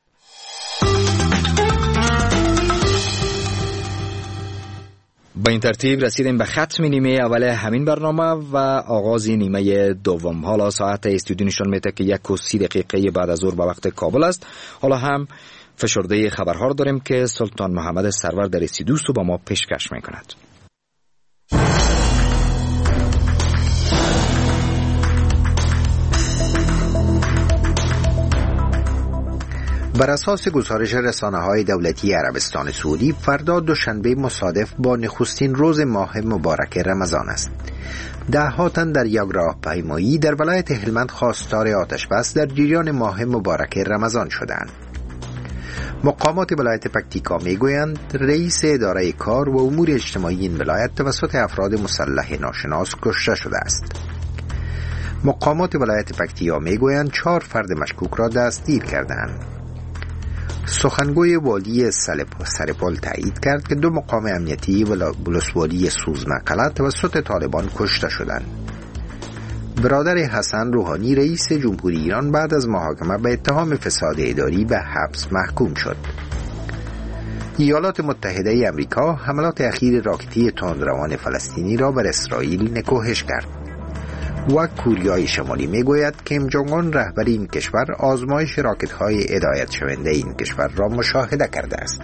S2: با این ترتیب رسیدیم به ختم نیمه اول همین برنامه و آغاز نیمه دوم. حالا ساعت استودیو نشان میده که 1:30 بعد از ظهر به وقت کابل است. حالا هم فشرده خبرها رو داریم که سلطان محمد سرور در استودیو با ما پیشکش میکند.
S3: بر اساس گزارش رسانه‌های دولتی عربستان سعودی، فردا دوشنبه مصادف با نخستین روز ماه مبارک رمضان است. ده‌ها تن در یک راهپیمایی در ولایت هلمند خواستار آتش بس در جریان ماه مبارک رمضان شدند. مقامات ولایت پکتیکا میگویند رئیس اداره کار و امور اجتماعی این ولایت توسط افراد مسلح ناشناس کشته شده است. مقامات ولایت پکتیکا میگویند 4 فرد مشکوک را دستگیر کردند. سخنگوی والی سرپل تایید کرد که 2 مقام امنیتی ولسوالی سوزمقله توسط طالبان کشته شدند. برادر حسن روحانی رئیس جمهوری ایران بعد از محاکمه به اتهام فساد اداری به حبس محکوم شد. ایالات متحده امریکا حملات اخیر راکتی تندروان فلسطینی را بر اسرائیل نکوهش کرد و کوریای شمالی میگوید کیم جونگ اون رهبر این کشور آزمایش راکت‌های هدایت شونده این کشور را مشاهده کرده است.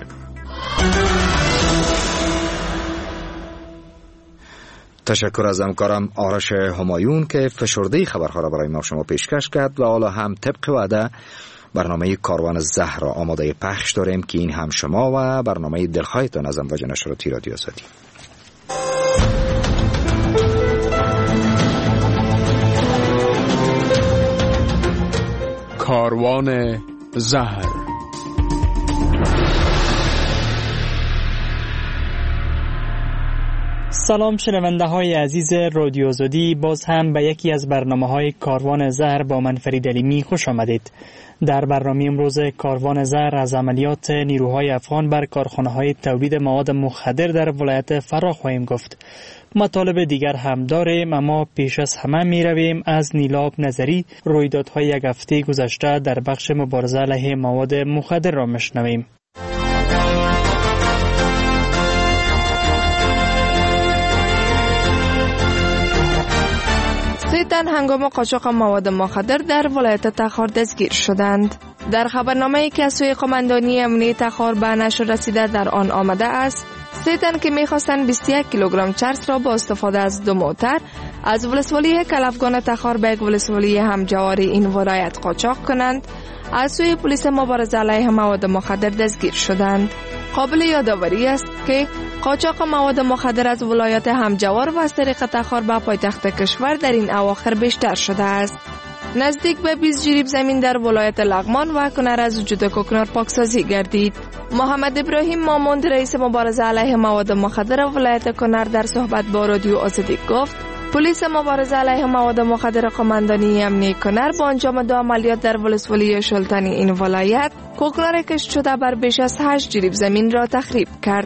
S2: تشکر از همکارم آرش همایون که فشرده خبرها را برای ما شما پیشکش کرد و حالا هم طبق وعده برنامه کاروان زهر را آماده پخش داریم که این هم شما و برنامه دلخواهتان از امواج نشراتی رادیو آزادی.
S20: کاروان زهر.
S21: سلام شنونده های عزیز رادیو آزادی، باز هم به یکی از برنامه های کاروان زهر با من فرید علیمی خوش آمدید. در برنامه امروز کاروان زهر از عملیات نیروهای افغان بر کارخانه های تولید مواد مخدر در ولایت فرا خواهیم گفت. مطالب دیگر هم داریم، اما پیش از همه می رویم از نیلاب نظری رویدادهای یک هفته گذشته در بخش مبارزه علیه مواد مخدر را مشنویم.
S22: تن هنگام قاچاق مواد مخدر در ولایت تخار دستگیر شدند. در خبرنامه‌ای که از سوی قماندانی امنیت تخار به نشر رسیده در آن آمده است 3 تن که می‌خواستند 21 کیلوگرم چرس را با استفاده از 2 موتر از ولسوالی کلفگان تخار به یک ولسوالی همجوار این ولایت قاچاق کنند از سوی پلیس مبارزه علیه مواد مخدر دستگیر شدند. قابل یادآوری است که قاچاق مواد مخدر از ولایت همجوار و از طریق تخار به پایتخت کشور در این اواخر بیشتر شده است. نزدیک به 20 جریب زمین در ولایت لغمان و کنر از وجود کوکنار پاکسازی گردید. محمد ابراهیم ماموند رئیس مبارزه علیه مواد مخدر ولایت کنر در صحبت با رادیو آزادی گفت پلیس مبارزه علیه مواد مخدر قماندانی امنیت کنر با انجام 2 عملیات در ولسوالی شلتانی این ولایت کوکنار کشت شده بر بیش از 8 جریب زمین را تخریب کرد.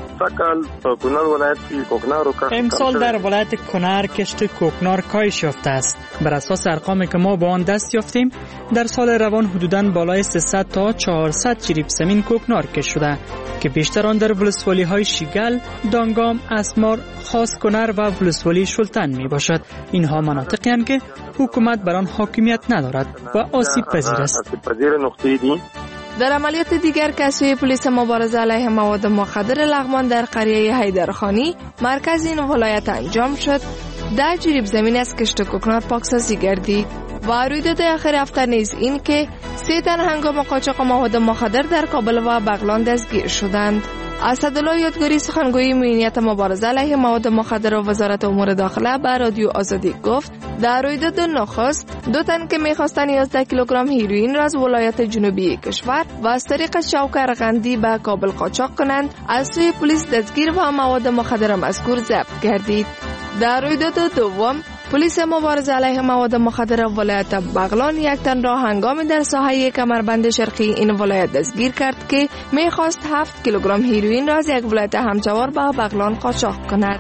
S21: امسال در ولایت کنر کشت کوکنار کاهش یافته است. بر اساس ارقامی که ما با آن دست یافتیم در سال روان حدوداً بالای 300 تا 400 جریب زمین کوکنار کشت شده که بیشتر آن در ولسوالی های شیگل، دانگام، اسمار، خاص کنر و ولسوالی شلتن می باشد. اینها مناطقی هستند که حکومت بر آن حاکمیت ندارد و آسیب پذیر است.
S22: در عملیات دیگر که از سوی پلیس مبارزه علیه مواد مخدر لغمان در قریه حیدرخانی مرکز این ولایت انجام شد 10 جریب زمین از کشت کوکنار پاکسازی گردید و رویداد آخر هفته نیز این که 3 تن هنگام قاچاق مواد مخدر در کابل و بغلان دستگیر شدند. اسدالله یادگاری سخنگوی امنیت مبارزه علیه مواد مخدر و وزارت امور داخله به رادیو آزادی گفت در رویداد نخست 2 تن که می‌خواستند 11 کیلوگرم هیروئین را از ولایت جنوبی کشور و از طریق چوک ارغندی به کابل قاچاق کنند از سوی پلیس دستگیر و مواد مخدر مذکور ضبط گردید. در رویداد دوم پلیس مبارزه علیه مواد مخدر ولایت بغلان 1 تن را هنگام در ساحه کمربند شرقی این ولایت دستگیر کرد که می‌خواست 7 کیلوگرم هیروئین را از یک ولایت همجوار به بغلان قاچاق کند.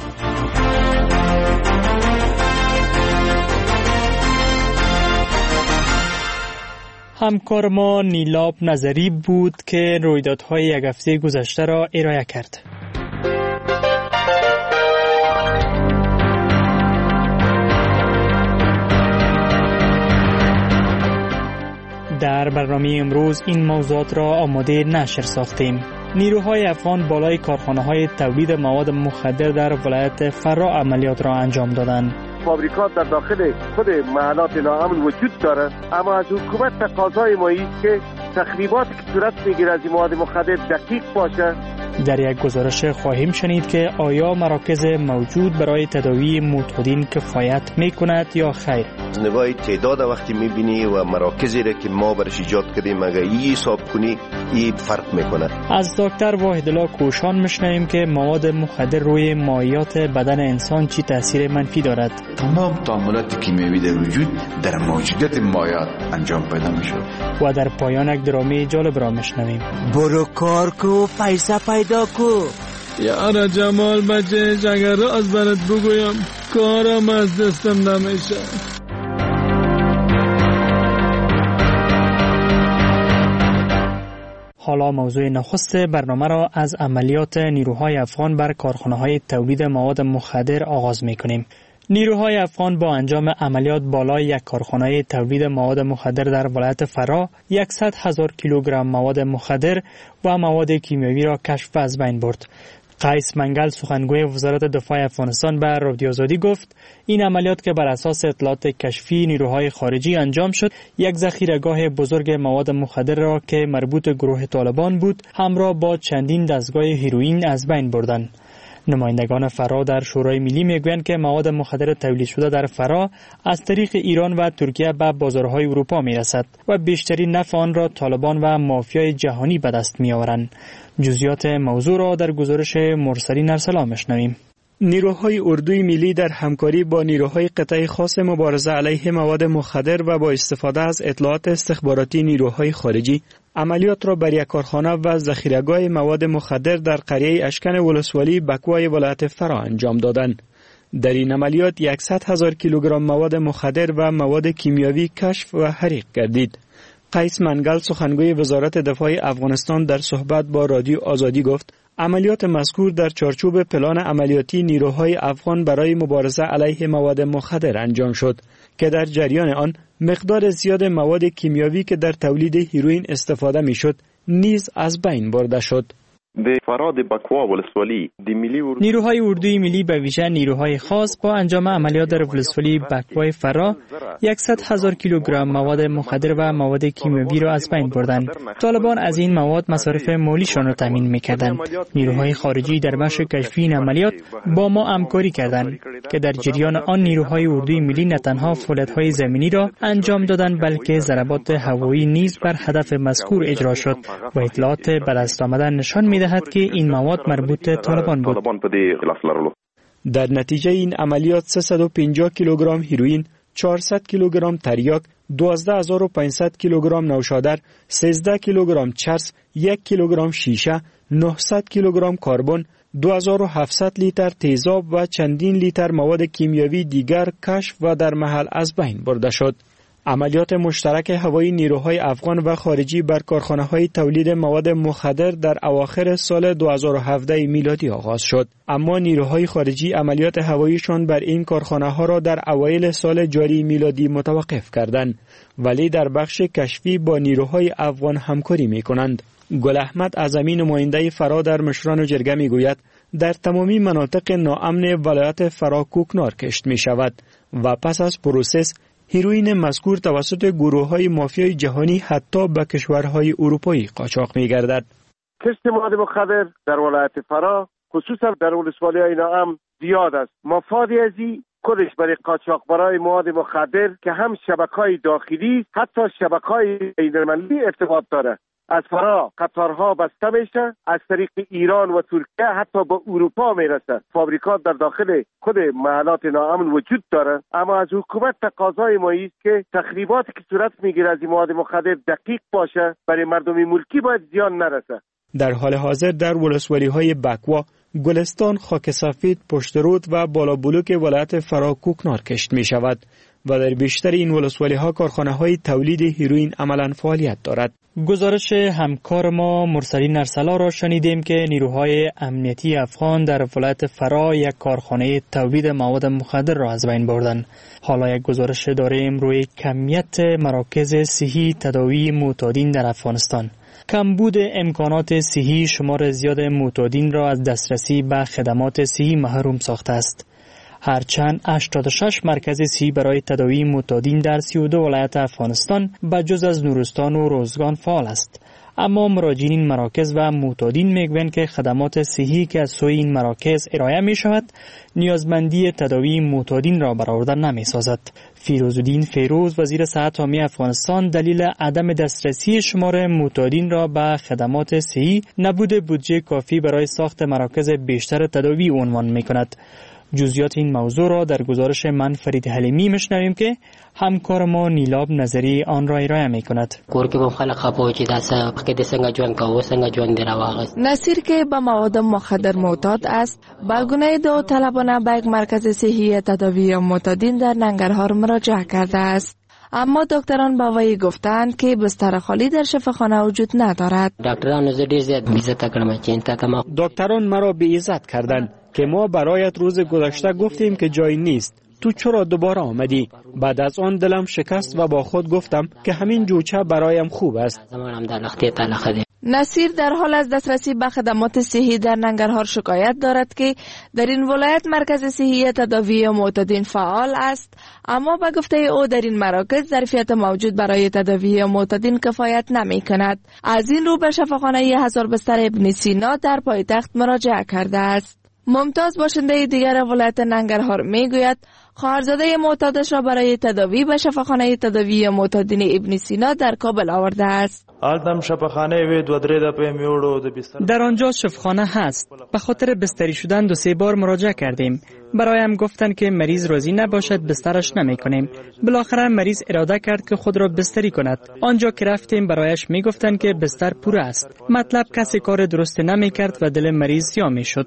S21: همکار ما نیلاب نظری بود که رویدادهای یک هفته گذشته را ارائه کرد. در برنامه امروز این موضوعات را آماده نشر ساختیم. نیروهای افغان بالای کارخانه‌های تولید مواد مخدر در ولایت فرا عملیات را انجام دادند.
S4: فابریکات در داخل خود محلات ناامن وجود دارد، اما از حکومت تقاضای ما است که تخریبات که صورت میگیرد از مواد مخدر دقیق باشه.
S21: در یک گزارش خواهیم شنید که آیا مراکز موجود برای تداوی معتادین کفایت میکند یا خیر.
S5: از نگاه تعداد وقتی میبینی و مراکزی را که ما برش ایجاد کردیم اگر ای حساب کنی ای فرق میکنه.
S21: از دکتر واحدالله کوشان میشنویم که مواد مخدر روی مایعات بدن انسان چی تاثیر منفی دارد.
S23: تمام تعاملات کیمیایی در وجود در موجودیت مایعات انجام پیدا میشه.
S21: و در پایان یک درامه جالب را میشنویم.
S24: برو کار کو پیسه پیدا کو.
S25: یارا جمال بچه اگر راز برات بگویم کارم از دستم نمیشه.
S21: حالا موضوع نخست برنامه را از عملیات نیروهای افغان بر کارخانه‌های تولید مواد مخدر آغاز می‌کنیم. نیروهای افغان با انجام عملیات بالای یک کارخانه تولید مواد مخدر در ولایت فرا 100,000 کیلوگرم مواد مخدر و مواد کیمیایی را کشف و از بین برد. قیس منگل سخنگوی وزارت دفاع افغانستان به رادیو آزادی گفت این عملیات که بر اساس اطلاعات کشفی نیروهای خارجی انجام شد یک ذخیره‌گاه بزرگ مواد مخدر را که مربوط گروه طالبان بود همراه با چندین دستگاه هیروئین از بین بردند. نمایندگان فرا در شورای ملی میگویند که مواد مخدر تولید شده در فرا از طریق ایران و ترکیه به بازارهای اروپا میرسد و بیشترین نفع آن را طالبان و مافیای جهانی به دست میآورند. جزئیات موضوع را در گزارش مرسلین ارسلان میشنویم. نیروهای اردوی ملی در همکاری با نیروهای قطعه خاص مبارزه علیه مواد مخدر و با استفاده از اطلاعات استخباراتی نیروهای خارجی عملیات را بر یک کارخانه و ذخیره‌گاه مواد مخدر در قریه اشکن ولسوالی بکوای ولایت فرا انجام دادند. در این عملیات 100,000 کیلوگرم مواد مخدر و مواد کیمیایی کشف و حریق گردید. قیس منگل سخنگوی وزارت دفاع افغانستان در صحبت با رادیو آزادی گفت عملیات مذکور در چارچوب پلان عملیاتی نیروهای افغان برای مبارزه علیه مواد مخدر انجام شد که در جریان آن مقدار زیاد مواد کیمیایی که در تولید هیروئین استفاده میشد نیز از بین برده شد. نیروهای اردوی ملی به ویژه نیروهای خاص با انجام عملیات در ولسوالی بکوای فرا 100,000 کیلوگرم مواد مخدر و مواد کیمیایی را از بین بردند. طالبان از این مواد مصارف مالیشان را تامین می‌کردند. نیروهای خارجی در بخش کشفی این عملیات با ما همکاری کردند که در جریان آن نیروهای اردوی ملی نه تنها فعالیت‌های زمینی را انجام دادند بلکه ضربات هوایی نیز بر هدف مذکور اجرا شد و اطلاعات به دست آمده نشان می‌دهد که این مواد مربوط طالبان بود. در نتیجه این عملیات 350 کیلوگرم هیروئین، 400 کیلوگرم تریاک، 12,500 کیلوگرم نوشادر، 13 کیلوگرم چرس، 1 کیلوگرم شیشه، 900 کیلوگرم کربن، 2700 لیتر تیزاب و چندین لیتر مواد کیمیایی دیگر کشف و در محل از بین برده شد. عملیات مشترک هوایی نیروهای افغان و خارجی بر کارخانه‌های تولید مواد مخدر در اواخر سال 2017 میلادی آغاز شد، اما نیروهای خارجی عملیات هواییشان بر این کارخانه‌ها را در اوایل سال جاری میلادی متوقف کردند، ولی در بخش کشفی با نیروهای افغان همکاری می‌کنند. گل احمد اعظمی نماینده فرا در مشران جرگه میگوید در تمامی مناطق ناامن ولایت فرا کوکنار کشت می شود و پس از پروسس هیروئین مذکور توسط گروه‌های مافیای جهانی حتی به کشورهای اروپایی قاچاق می گردد.
S4: کشت مواد مخدر در ولایت فرا خصوصا در ولسوالی‌های ناامن زیاد است. مفادی ازی خودش برای قاچاقبرای مواد مخدر که هم شبکه‌های داخلی حتی شبکه‌های بین‌المللی ارتباط داره. از فرا قطارها بسته میشه، از طریق ایران و ترکیه حتی به اروپا میرسه. فابریکات در داخل خود محلات ناامن وجود داره، اما از حکومت تقاضای ما است که تخریباتی که صورت میگیره از این مواد مخدر دقیق باشه، برای مردم ملکی باید زیان نرسه.
S21: در حال حاضر در ولسوالی‌های بکوا، گلستان، خاک سفید، پشترود و بالا بلوک ولایت فرا کوکنار کشت می شود و در بیشتر این ولسوالی‌ها کارخانه‌های تولید هیروئین عملاً فعالیت دارد. گزارش همکار ما مرسلین ارسلا را شنیدیم که نیروهای امنیتی افغان در ولایت فرا یک کارخانه تولید مواد مخدر را از بین بردند. حالا یک گزارش داریم روی کمیت مراکز صحی تداوی معتادین در افغانستان. کمبود امکانات صحی شمار زیاد معتادین را از دسترسی به خدمات صحی محروم ساخته است. هرچند 86 مرکز صحی برای تداوی معتادین در 32 ولایت افغانستان بجز از نورستان و روزگان فعال است، اما مراجعین این مراکز و معتادین میگویند که خدمات صحی که از سوی این مراکز ارائه می شود نیازمندی تداوی معتادین را برآورده نمی سازد. فیروزالدین فیروز وزیر صحت عامه افغانستان دلیل عدم دسترسی شمار معتادین را به خدمات صحی نبود بودجه کافی برای ساخت مراکز بیشتر تداوی عنوان می کند. جزئیات این موضوع را در گزارش من فرید حلیمی میشنویم که همکار ما نیلاب نظری آن را ارائه میکند.
S22: نصیر که به مواد مخدر معتاد است، با گونه داوطلبانه به یک مرکز صحی تداوی معتادین در ننگرهار مراجعه کرده است. اما دکتران به وی گفتند که بستر خالی در شفاخانه وجود ندارد.
S21: دکتران مرا بی عزت کردند که ما برایت روز گذشته گفتیم که جایی نیست، تو چرا دوباره آمدی؟ بعد از آن دلم شکست و با خود گفتم که همین جوچه برایم خوب است.
S22: نصیر در حال از دسترسی به خدمات صحی در ننگرهار شکایت دارد که در این ولایت مرکز صحی تداوی معتادین فعال است، اما به گفته او در این مراکز ظرفیت موجود برای تداوی معتادین کفایت نمی کند. از این رو به شفاخانه 1000 بستر ابن سینا در پایتخت مراجعه کرده است. ممتاز باشنده دیگر ولایت ننگرهار میگوید خواهرزاده معتادش را برای تداوی به شفاخانه تداوی معتادین ابن سینا در کابل آورده است.
S21: در آنجا شفاخانه هست. به خاطر بستری شدن 2-3 بار مراجعه کردیم. برایم گفتند که مریض راضی نباشد بسترش نمی کنیم. بالاخره مریض اراده کرد که خود را بستری کند. آنجا که رفتیم برایش می گفتند که بستر پوره است. مطلب کسی کار درست نمی کرد و دل مریض سیاه می شد.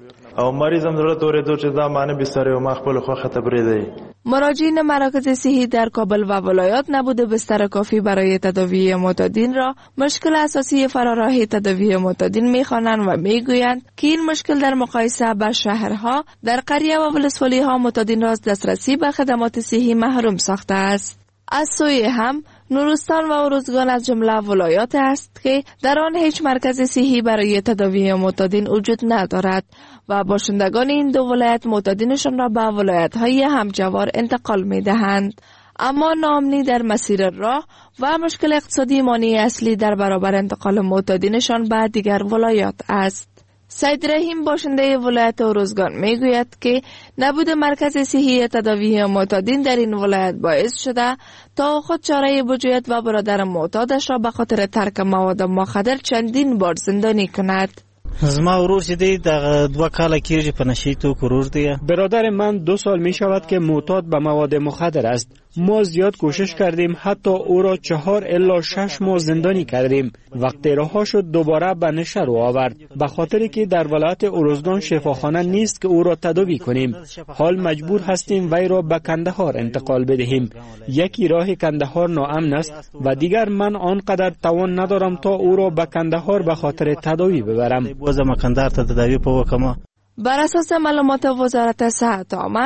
S22: مراجعین مراکز صحی در کابل و ولایات نبود بستر کافی برای تداوی معتادین را مشکل اساسی فراراه تداوی معتادین می‌خوانند و میگویند که این مشکل در مقایسه با شهرها در قریه و ولسوالی‌ها معتادین را از دسترسی به خدمات صحی محروم ساخته است. از سوی هم نورستان و اروزگان از جمله ولایات است که در آن هیچ مرکز صحی برای تداوی معتادین وجود ندارد و باشندگان این دو ولایت معتادینشان را به ولایت‌های همجوار انتقال می‌دهند. اما ناامنی در مسیر راه و مشکل اقتصادی مانع اصلی در برابر انتقال معتادینشان به دیگر ولایات است. سید رحیم باشنده ولایت اروزگان میگوید که نبود مرکز صحی تداوی معتادین در این ولایت باعث شده تا خود چاره بجویت و برادر معتادش را به خاطر ترک مواد مخدر چندین بار زندانی کند.
S24: زما ورور چې دی د 2 کاله کېږي په نشې توکو ورور دی.
S21: برادر من 2 سال می شود که معتاد به مواد مخدر است. ما زیاد کوشش کردیم، حتی او را 4 الی 6 ماه زندانی کردیم. وقتی رها شد دوباره به نشه رو آورد، به خاطری که در ولایت اروزگان شفاخانه نیست که او را تداوی کنیم. حال مجبور هستیم وی را به کندهار انتقال بدهیم. یکی راه کندهار ناامن است و دیگر من آنقدر توان ندارم تا او را به کندهار به خاطر تداوی ببرم.
S22: بر اساس معلومات وزارت صحت عامه،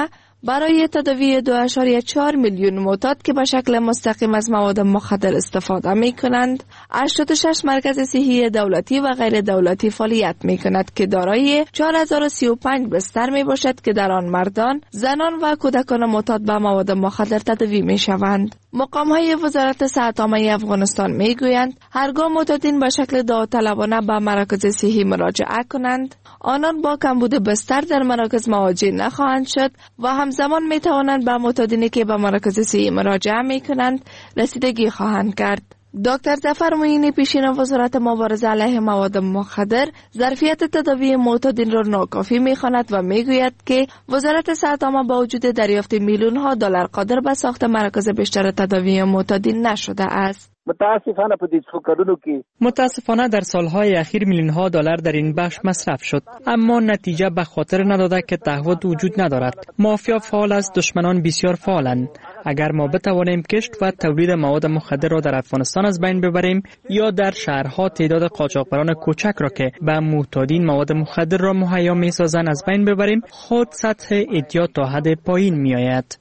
S22: برای تداوی 2.4 میلیون معتاد که به شکل مستقیم از مواد مخدر استفاده می کنند. 86 مرکز صحی دولتی و غیر دولتی فعالیت می کند که دارای 4035 بستر می باشد که در آن مردان، زنان و کودکان معتاد به مواد مخدر تداوی می شوند. مقام‌های وزارت صحت عامه افغانستان می گویند هرگاه معتادین به شکل داوطلبانه به مراکز صحی مراجعه کنند، آنان با کمبود بستر در مراکز مواجه نخواهند شد و همزمان می توانند به معتادینی که به مراکز صحی مراجعه می کنند رسیدگی خواهند کرد. دکتر ظفر معینی پیشین وزارت مبارزه علیه مواد مخدر ظرفیت تداوی معتادین را ناکافی می‌خواند و میگوید که وزارت صحت عامه با وجود دریافت میلیون‌ها دلار قادر به ساخت مراکز بیشتر تداوی معتادین نشده است.
S21: متاسفانه در سالهای اخیر میلیون‌ها دلار در این بخش مصرف شد، اما نتیجه به خاطر نداده که تعهد وجود ندارد. مافیا فعال است، دشمنان بسیار فعالند. اگر ما بتوانیم کشت و تولید مواد مخدر را در افغانستان از بین ببریم یا در شهرها تعداد قاچاقبران کوچک را که به معتادین مواد مخدر را مهیا می‌سازند از بین ببریم، خود سطح اعتیاد تا حد پایین می‌آید.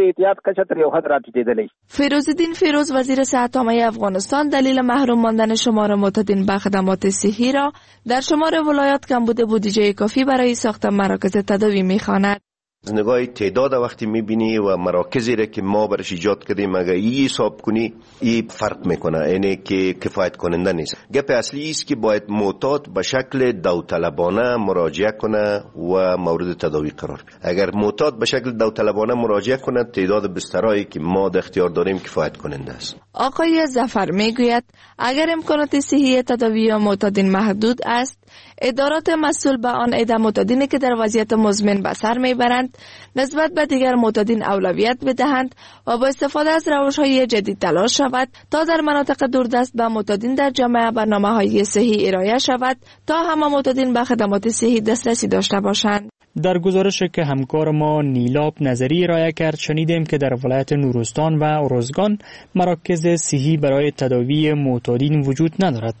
S22: فیروزالدین فیروز وزیر صحت عامه افغانستان دلیل محروم ماندن شمار معتادین به خدمات صحی را در شمار ولایات کمبود بودجه کافی برای ساخت مراکز تداوی می‌خواند.
S5: از نگاه تعداد وقتی میبینی و مراکزی را که ما برش ایجاد کردیم اگر ای حساب کنی ای فرق میکنه، یعنی که کفایت کننده نیست. گپ اصلی است که باید معتاد به شکل داوطلبانه مراجعه کنه و مورد تداوی قرار بگیره. اگر معتاد به شکل داوطلبانه مراجعه کنه تعداد بسترهایی که ما در اختیار داریم کفایت کننده است.
S22: آقای ظفر میگوید اگر امکانات صحی تداوی معتادین محدود است، ادارات مسئول به آن عده معتادینی که در وضعیت مزمن به سر میبرند نسبت به دیگر معتادین اولویت بدهند و با استفاده از روش‌های جدید تلاش شود تا در مناطق دوردست به معتادین در جامعه برنامه‌های صحی ارائه شود تا همه معتادین به خدمات صحی دسترسی داشته باشند.
S21: در گزارشی که همکار ما نیلاب نظری ارائه کرد شنیدیم که در ولایت نورستان و ارزگان مراکز صحی برای تداوی معتادین وجود ندارد.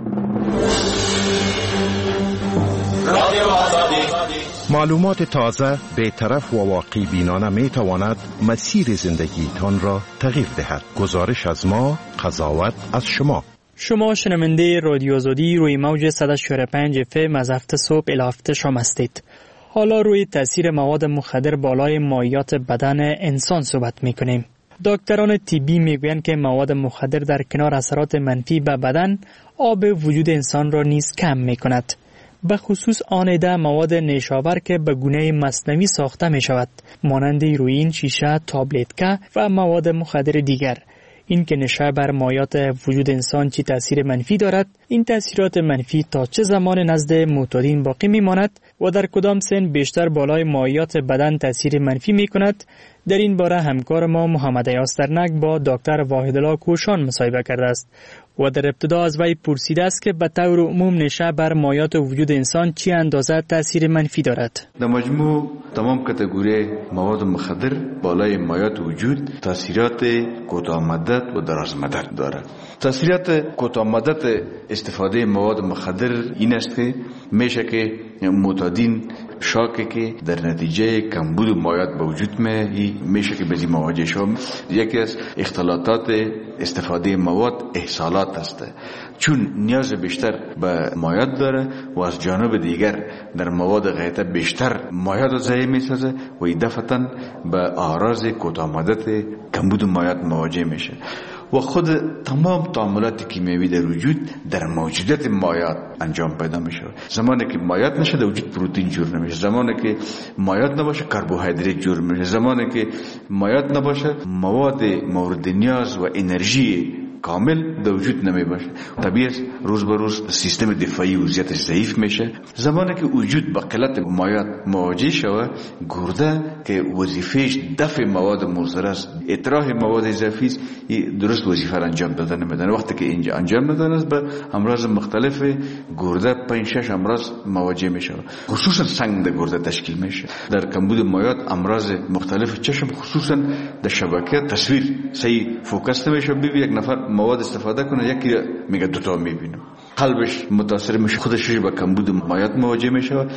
S8: معلومات تازه، بی‌طرف و واقعی بینانه می تواند مسیر زندگی تان را تغییر دهد. گزارش از ما، قضاوت از شما.
S21: شما شنونده رادیو آزادی روی موج 104.5 FM از هفته صبح الی هفته شام هستید. حالا روی تاثیر مواد مخدر بالای مایعات بدن انسان صحبت می‌کنیم. دکتران طبی میگویند که مواد مخدر در کنار اثرات منفی به بدن، آب وجود انسان را نیز کم می‌کند. به خصوص آن عده مواد نیشاور که به گونه مصنوعی ساخته می شود، مانند هیروئین، شیشه، تابلتکا و مواد مخدر دیگر. این که نشه بر مایعات وجود انسان چی تاثیر منفی دارد، این تاثیرات منفی تا چه زمان نزد معتادین باقی می ماند و در کدام سن بیشتر بالای مایعات بدن تاثیر منفی می کند، در این باره همکار ما محمد یاسترنک با دکتر واحدالله کوشان مصاحبه کرده است و در ابتدا از وی پرسیده است که به طور عموم نشه بر مایعات وجود انسان چی اندازه تاثیر منفی دارد.
S23: در مجموع تمام کاتگوری مواد مخدر بالای مایعات وجود تاثیرات کوتاه مدت و دراز مدت دارد. تاثیرات کوتاه مدت استفاده مواد مخدر این است که میشه که معتادین شاکی که در نتیجه کمبود مایعات به وجود میشه که بزی مواجه شوم. یکی از اختلالات استفاده مواد احصالات است، چون نیاز بیشتر به مایعات داره و از جانب دیگر در مواد غیرت بیشتر مایعات را ضایع میسازه و دفعتاً به اعراض کوتاه مدت کمبود مایعات مواجه میشه و خود تمام تعاملات کیمیایی در وجود در موجودیت مایعات انجام پیدا میشه. زمانی که مایعات نشه در وجود پروتئین جور نمیشه، زمانی که مایعات نباشه کربوهیدرات جور میشه، زمانی که مایعات نباشه مواد مورد نیاز و انرژی کامل در وجود نمی باشه. طبیعت روز به روز سیستم دفاعی وضعیتش ضعیف میشه. زمانی که وجود با قلت مایعات مواجه شود، گرده که وظیفهش دفع مواد مضر است، اطراح مواد اضافی است، درست وظیفه را انجام دادن نمیدن. وقتی که اینجا انجام ندادن است به امراض مختلف گرده 5-6 امراض مواجه میشه، خصوصا سنگ در گرده تشکیل میشه. در کمبود مایعات امراض مختلف چشم خصوصا در شبکه تصویر صحیح فوکس نمیشه. یک نفر مواد استفاده کنه یکی میگه دوتا میبینه، قلبش متاثر میشه، خودش به کمبود مایعات مواجه میشه.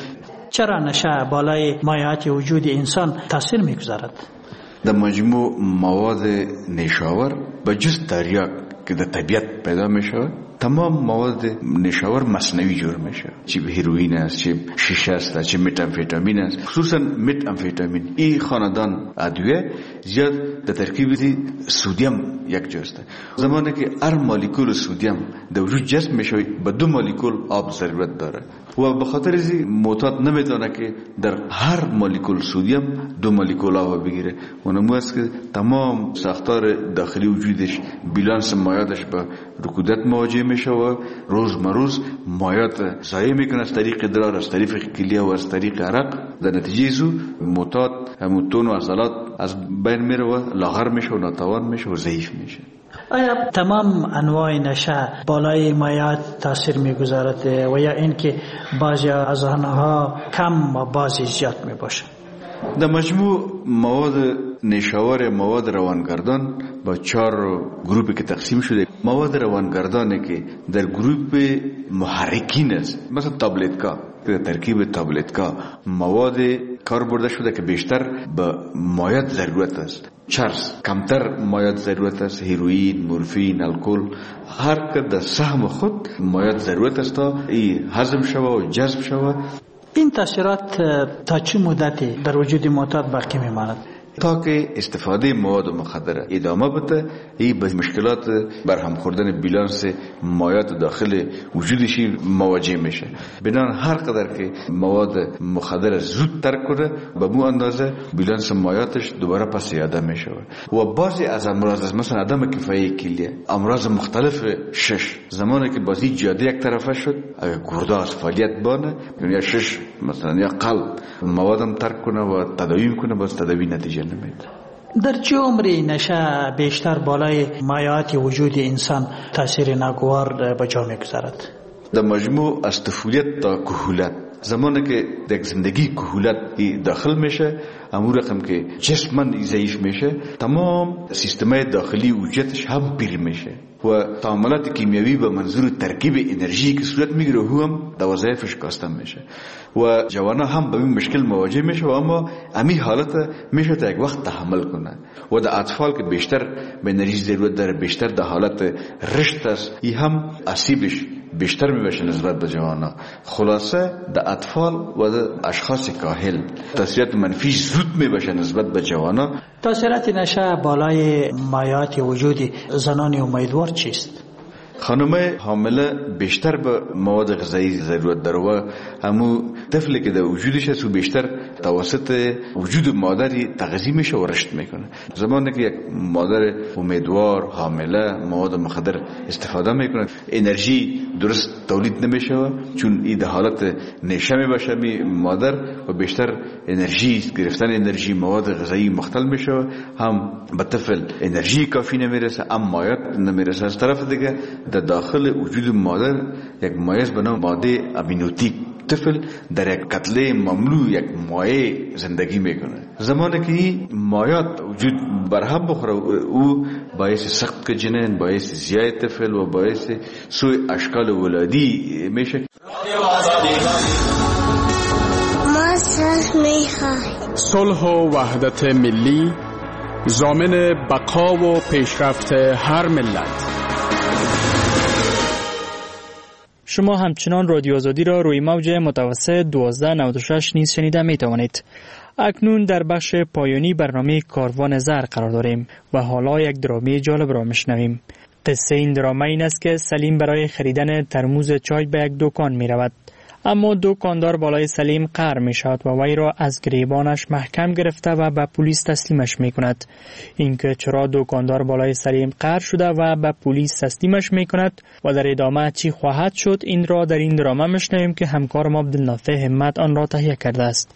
S24: چرا نشه بالای مایعات وجود انسان تاثیر میگذارد؟
S23: در مجموع مواد نیشاور به جز تریاک که در طبیعت پیدا میشه، تمام مواد نشاور مصنوعی جور میشه. چه هیروئین است، چه شیشه است، چه متامفتامین است. خصوصا متامفتامین این خاندان ادویه زیاد در ترکیب سدیم یک جاست. زمانی که هر مولکول سدیم در وجود جذب میشه به 2 مولکول آب ضرورت داره و به خاطر از معتاد نمیتونه که در هر مولکول سدیم 2 مولکول آب بگیره. اونمو است که تمام ساختار داخلی وجودش، بیلانس مایعاتش با رکودت مواجه میشه و روز مایعات ضایع میکنه از طریق ادرار، از طریق کلیه و از طریق عرق. در نتیجه زو معتاد همون و عضلات از بین میره و لاغر میشه و ناتوان میشه و ضعیف میشه.
S24: آیا تمام انواع نشه بالای مایعات تاثیر میگذارد و یا اینکه بعضی از آنها کم و بعضی زیاد میباشه؟
S23: در مجموع مواد نشاور، مواد روانگردان با 4 گروپی که تقسیم شده. مواد روانگردانی که در گروپ محرکین است، مثلا تابلتکا، در ترکیب تابلتکا مواد کار برده شده که بیشتر به مایعات ضرورت است. چرس کمتر مایعات ضرورت است. هیروئین، مورفین، الکل، هر که در سهم خود مایعات ضرورت است تا این هضم شوه و جذب شوه.
S24: این تاثیرات تا چه مدتی در وجود معتاد باقی میماند؟
S23: تا که استفاده مواد مخدره ادامه بده، این به مشکلات برهم خوردن بیلانس مایعات داخل وجودش مواجه میشه. بنابراین هر قدر که مواد مخدره زود ترک کنه به مو اندازه بیلانس مایعاتش دوباره پس یاده میشه. و بعضی از امراض مثلا عدم کفایی کلیه، امراض مختلف شش، زمانی که بازی جاده یک طرفه شد، اگر گرده از فعالیت بانه یا شش مثلا یا قلب موادم ترک کنه و تداوی میکنه، باز تداوی نتیجه نمیده.
S24: در چه عمری نشه بیشتر بالای مایعات وجود انسان تاثیر ناگوار به جا میگذارد؟
S23: در مجموع از طفولیت تا کهولت، زمانی که در زندگی کهولت داخل میشه، امور رقم که جسمن ضعیف میشه، تمام سیستمای داخلی وجودش هم پیر میشه و تعاملات کیمیاوی به منظور ترکیب انرژی که صورت میگیره هم در وظایفش کاسته میشه و جوانا هم به این مشکل مواجه میشه و اما امی حالت میشه تا یک وقت تحمل کنه. و در اطفال که بیشتر به انرژی ضرورت داره، بیشتر در حالت رشد است، این هم اسیبش بیشتر میبشه نسبت به جوانا. خلاصه در اطفال و در اشخاص کاهل تاثیرات منفی زود میبشه نسبت به جوانا.
S24: تاثیرات نشه بالای مایعات وجودی زنان امیدوار چیست؟
S23: خانم حامله بیشتر به مواد غذایی ضرورت داره و همو طفلی که در وجودش هست و بیشتر توسط وجود مادری تغذیه میشه و رشد میکنه. زمانی که یک مادر امیدوار حامله مواد مخدر استفاده میکنه، انرژی درست تولید نمیشه چون این در حالت نشه میباشه مادر و بیشتر انرژی گرفتن انرژی مواد غذایی مختل میشه، هم به طفل انرژی کافی نمیرسه، هم مایعات نمیرسه. از طرف دیگه در داخل وجود مادر یک مایع به نام ماده امینوتیک، طفل در یک کتله مملو یک مایع زندگی میکنه. زمانی که این مایعات وجود برهم بخوره او باعث سقط جنین، باعث زیای طفل و باعث سوء اشکال ولادی میشه.
S20: صلح و وحدت ملی ضامن بقا و پیشرفت هر ملت.
S21: شما همچنان رادیو آزادی را روی موج متوسط 1296 نیز شنیده می توانید. اکنون در بخش پایانی برنامه کاروان زر قرار داریم و حالا یک درامه جالب را میشنویم. قصه این درامه این است که سلیم برای خریدن ترموز چای به یک دکان می رود. اما دکاندار بالای سلیم قهر می شود و وی را از گریبانش محکم گرفته و به پلیس تسلیمش می کند. اینکه چرا دکاندار بالای سلیم قهر شده و به پلیس تسلیمش می کند و در ادامه چی خواهد شد، این را در این درامه میشنویم که همکارم عبدالنافع همت آن را تهیه کرده است.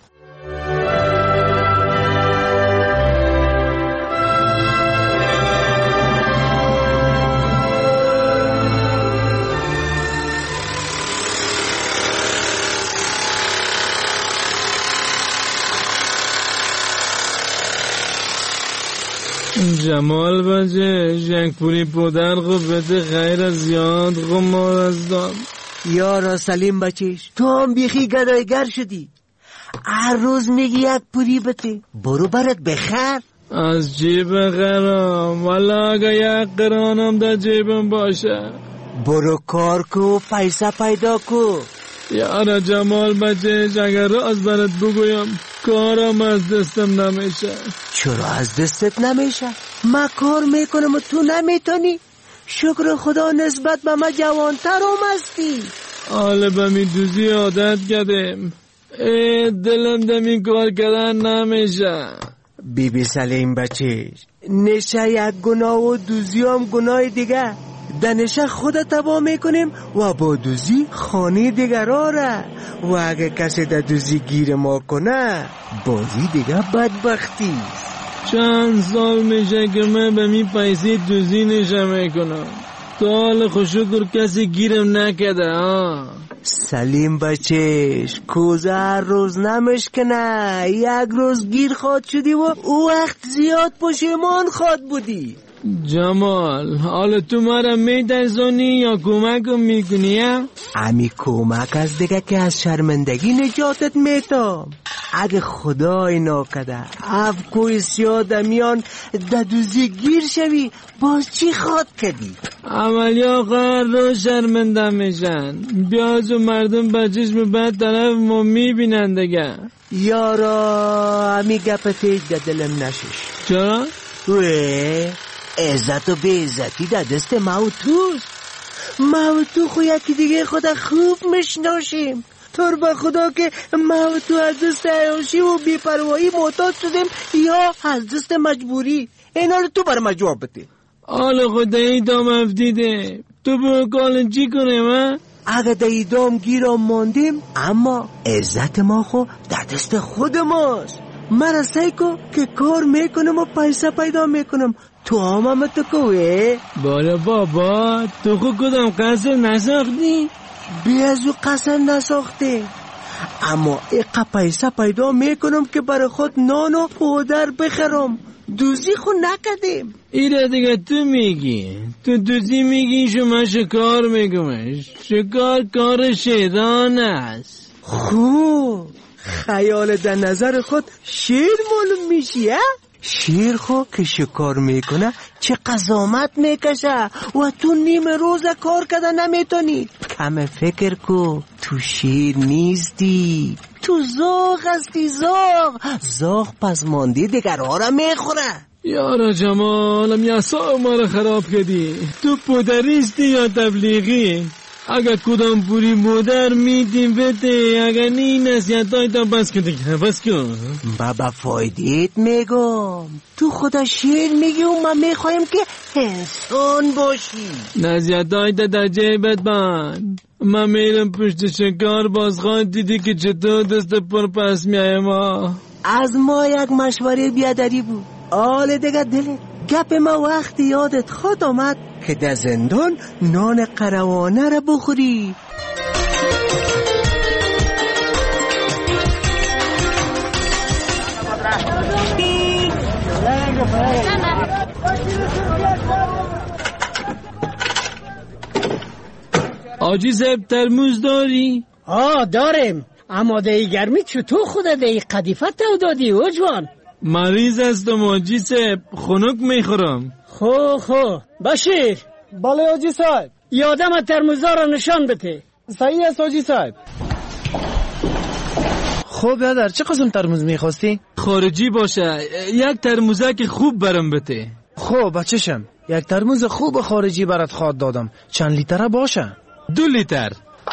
S25: جمال بچه جنگ پولی پودر بده غیر از یاد مار از دام.
S9: یارا سلیم بچهش تو هم بیخی گدایگر شدی. هر روز میگی یک پوری بده، برو برات بخر.
S25: از جیب خرم، والا اگه یک قرانم در جیبم باشه.
S9: برو کار کو، پیسه پیدا کو.
S25: یارا جمال بچهش، اگر راز برات بگویم کارم از دستم نمیشه.
S9: چرا از دستت نمیشه؟ من کار میکنم و تو نمیتونی؟ شکر خدا نسبت به من جوانتر هستی.
S25: حالا به می دوزی عادت کردیم، دلم دمی کار کردن نمیشه.
S9: بیبی سلیم بچهش، نشه یک گناه و دوزی هم گناه دیگه. دنشه خود تبا میکنیم و با دوزی خانه دیگر را. و اگه کسی در دوزی گیر ما کنه بازی دیگه بدبختی.
S25: چند سال میشه که من به می پیسی دوزی نشه میکنم، تا حال خوشکر کسی گیرم نکده.
S9: سلیم بچهش، کوزه هر روز نمشکنه. یک روز گیر خواد شدی و او وقت زیاد پشیمان خواد بودی.
S25: جمال، حالا تو مرا میترسونی یا کمکم میکنی؟
S9: امی کمک از دیگه که از شرمندگی نجاتت میتم. اگه خدای ناکده افکوی سیاد میان ددوزی گیر شوی، باز چی خواد کردی؟
S25: عملیا هر روز شرمنده میشن، بیاز و مردم بچش به بعد طرف ما میبینن دیگه.
S9: یارا امی گپتیج در دلم نشش.
S25: چرا؟
S9: عزت و بی عزتی در دست ما و توست. ما و تو خو یکی دیگه خدا خوب میشناسیم. طور به خدا که ما و تو از دست عیاشی و بی‌پروایی معتاد شدیم یا از دست مجبوری؟ اینا رو تو بر ما جواب بده.
S25: حالا خود ایدام افتیده، تو به کالن چی کنیم؟
S9: اگه در ایدام گیرم ماندیم، اما عزت ما خو در دست خود ماست. من سعی که کار میکنم و پیسه پیدا میکنم، تو هم تو کوه.
S25: بالا بابا، تو خود کدام قصر نساختی؟
S9: بیازو قصر نساخته، اما ایقا پیسه پیدا میکنم که برای خود نان و پودر بخرم. دوزی خود نکردیم.
S25: ایره دیگه تو میگی، تو دوزی میگی، شما شکار میگم. شکار کار شیطان است.
S9: خوب، خیال در نظر خود شیر معلوم میشی. شیر خو که شکار میکنه چه قزامت میکشه و تو نیم روز کار کرده نمیتونی. کم فکر کو، تو شیر نیستی، تو زاغ هستی. زاغ پس ماندی دیگرها را میخوره.
S25: یارا جمالم یا سا ما را خراب کردی. تو پودریستی یا تبلیغی؟ اگر کدام پوری مادر میدیم بده، اگر نی نصیحت های تا بس کن دیگه، بس کن.
S9: بابا فایدیت میگم، تو خدا شیر میگی و من میخوایم که انسان باشی.
S25: نصیحت های تا در جیبت بند. من میرم پشت شکار، بازخواه دیدی که چطور دست پر پس میایم.
S9: از ما یک مشوره بیادری بود. آل دیگه دلت گپ ما وقتی یادت خود آمد که در زندان نان قروانه را بخوری.
S25: آجی زب ترموز داری؟
S10: داریم، اما در گرمی چطور خودت در قدیفه تو دادی او جوان؟
S25: مریض هستم آجی صاحب، خنک میخورم.
S10: خو بشیر.
S11: بله آجی صاحب.
S10: یادم ترموزا را نشان بده.
S11: صحیح است آجی صاحب. خب برادر، چه قسم ترموز میخواستی؟
S25: خارجی باشه، یک ترموزک خوب برم بده.
S11: خب بچشم، یک ترموز خوب خارجی برات خواد دادم. چند لیتره باشه؟
S25: 2 لیتر.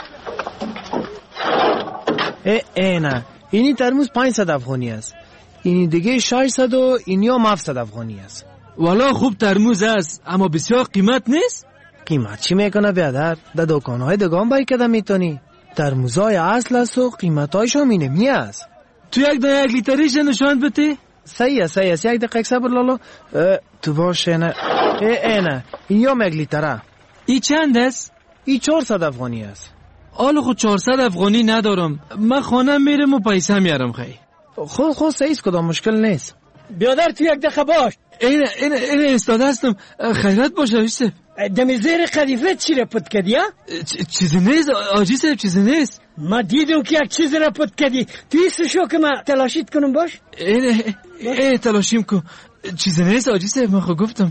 S11: نه، اینی ترموز 500 افغانی است. اینی دیگه 600 و اینی هم 700 افغانی است.
S25: والا خوب ترموز است، اما بسیار قیمت نیست.
S11: قیمت چی میکنه بیادر؟ در دکانهای دگان بای کده میتونی. ترموزهای اصل است و قیمتایشون اینمی است.
S25: تو یک لیتریش نشان بده.
S11: صحیح است. یک دقیقه صبر لالا. تو باشه. نه این یا 1 لیتره.
S25: ای چند است؟
S11: ای 400 افغانی است.
S25: آلو خود 400 افغانی ندارم، من خانه میرم و پیسه میارم. خیلی
S11: خود صحیح است، کدام مشکل نیست.
S10: بیادر تو یک دقیقه باش.
S25: این استاده هستم، خیرت باشه آجی صاحب.
S10: دمی زیر قدیفه چی را پد کردی ها؟
S25: چیزی نیست آجی صاحب، چیزی نیست.
S10: ما دیدم که یک چیز را پت کردی. تو ایست شو که ما تلاشیت کنم باش.
S25: ای تلاشیم کن. چیز نیست آجی صاحب، من خود گفتم.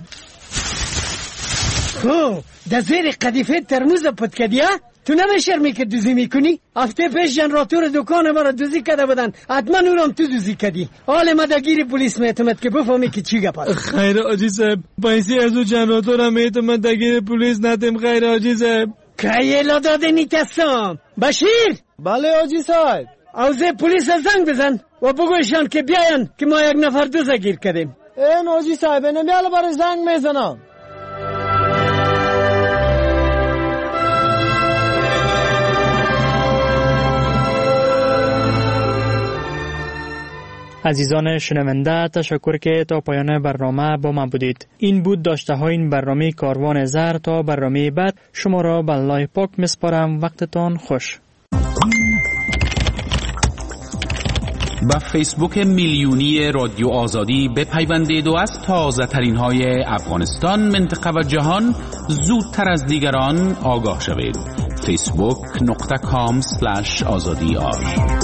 S10: خب در زیر قدیفه ترموز پت کردی ها؟ تو نمیشرمی که دوزی میکنی؟ هفته پیش جنراتور دکان ما را دوزی کرده بودن، حتما اونم تو دوزی کردی. حال ما درگیر پلیس میتمد که بفهمی که چی گپ است.
S25: خیر آجی صاحب، پیسی از اون جنراتور هم میتمد درگیر پلیس ندیم. خیر آجی صاحب.
S10: که داده نیتستم. بشیر.
S11: بله آجی صاحب.
S10: اوزه پلیس زنگ بزن و بگویشان که بیاین که ما یک نفر دوزه گیر کردیم.
S11: این آجی صاحب نمیاله برای زنگ میزنم.
S21: عزیزان شنونده، تشکر که تا پایان برنامه با من بودید. این بود داشته های این برنامه کاروان زر. تا برنامه بعد شما را به الله پاک میسپارم. وقتتان خوش.
S12: با فیسبوک میلیونی رادیو آزادی بپیوندید و از تازه ترین های افغانستان، منطقه و جهان زودتر از دیگران آگاه شوید. facebook.com/azadi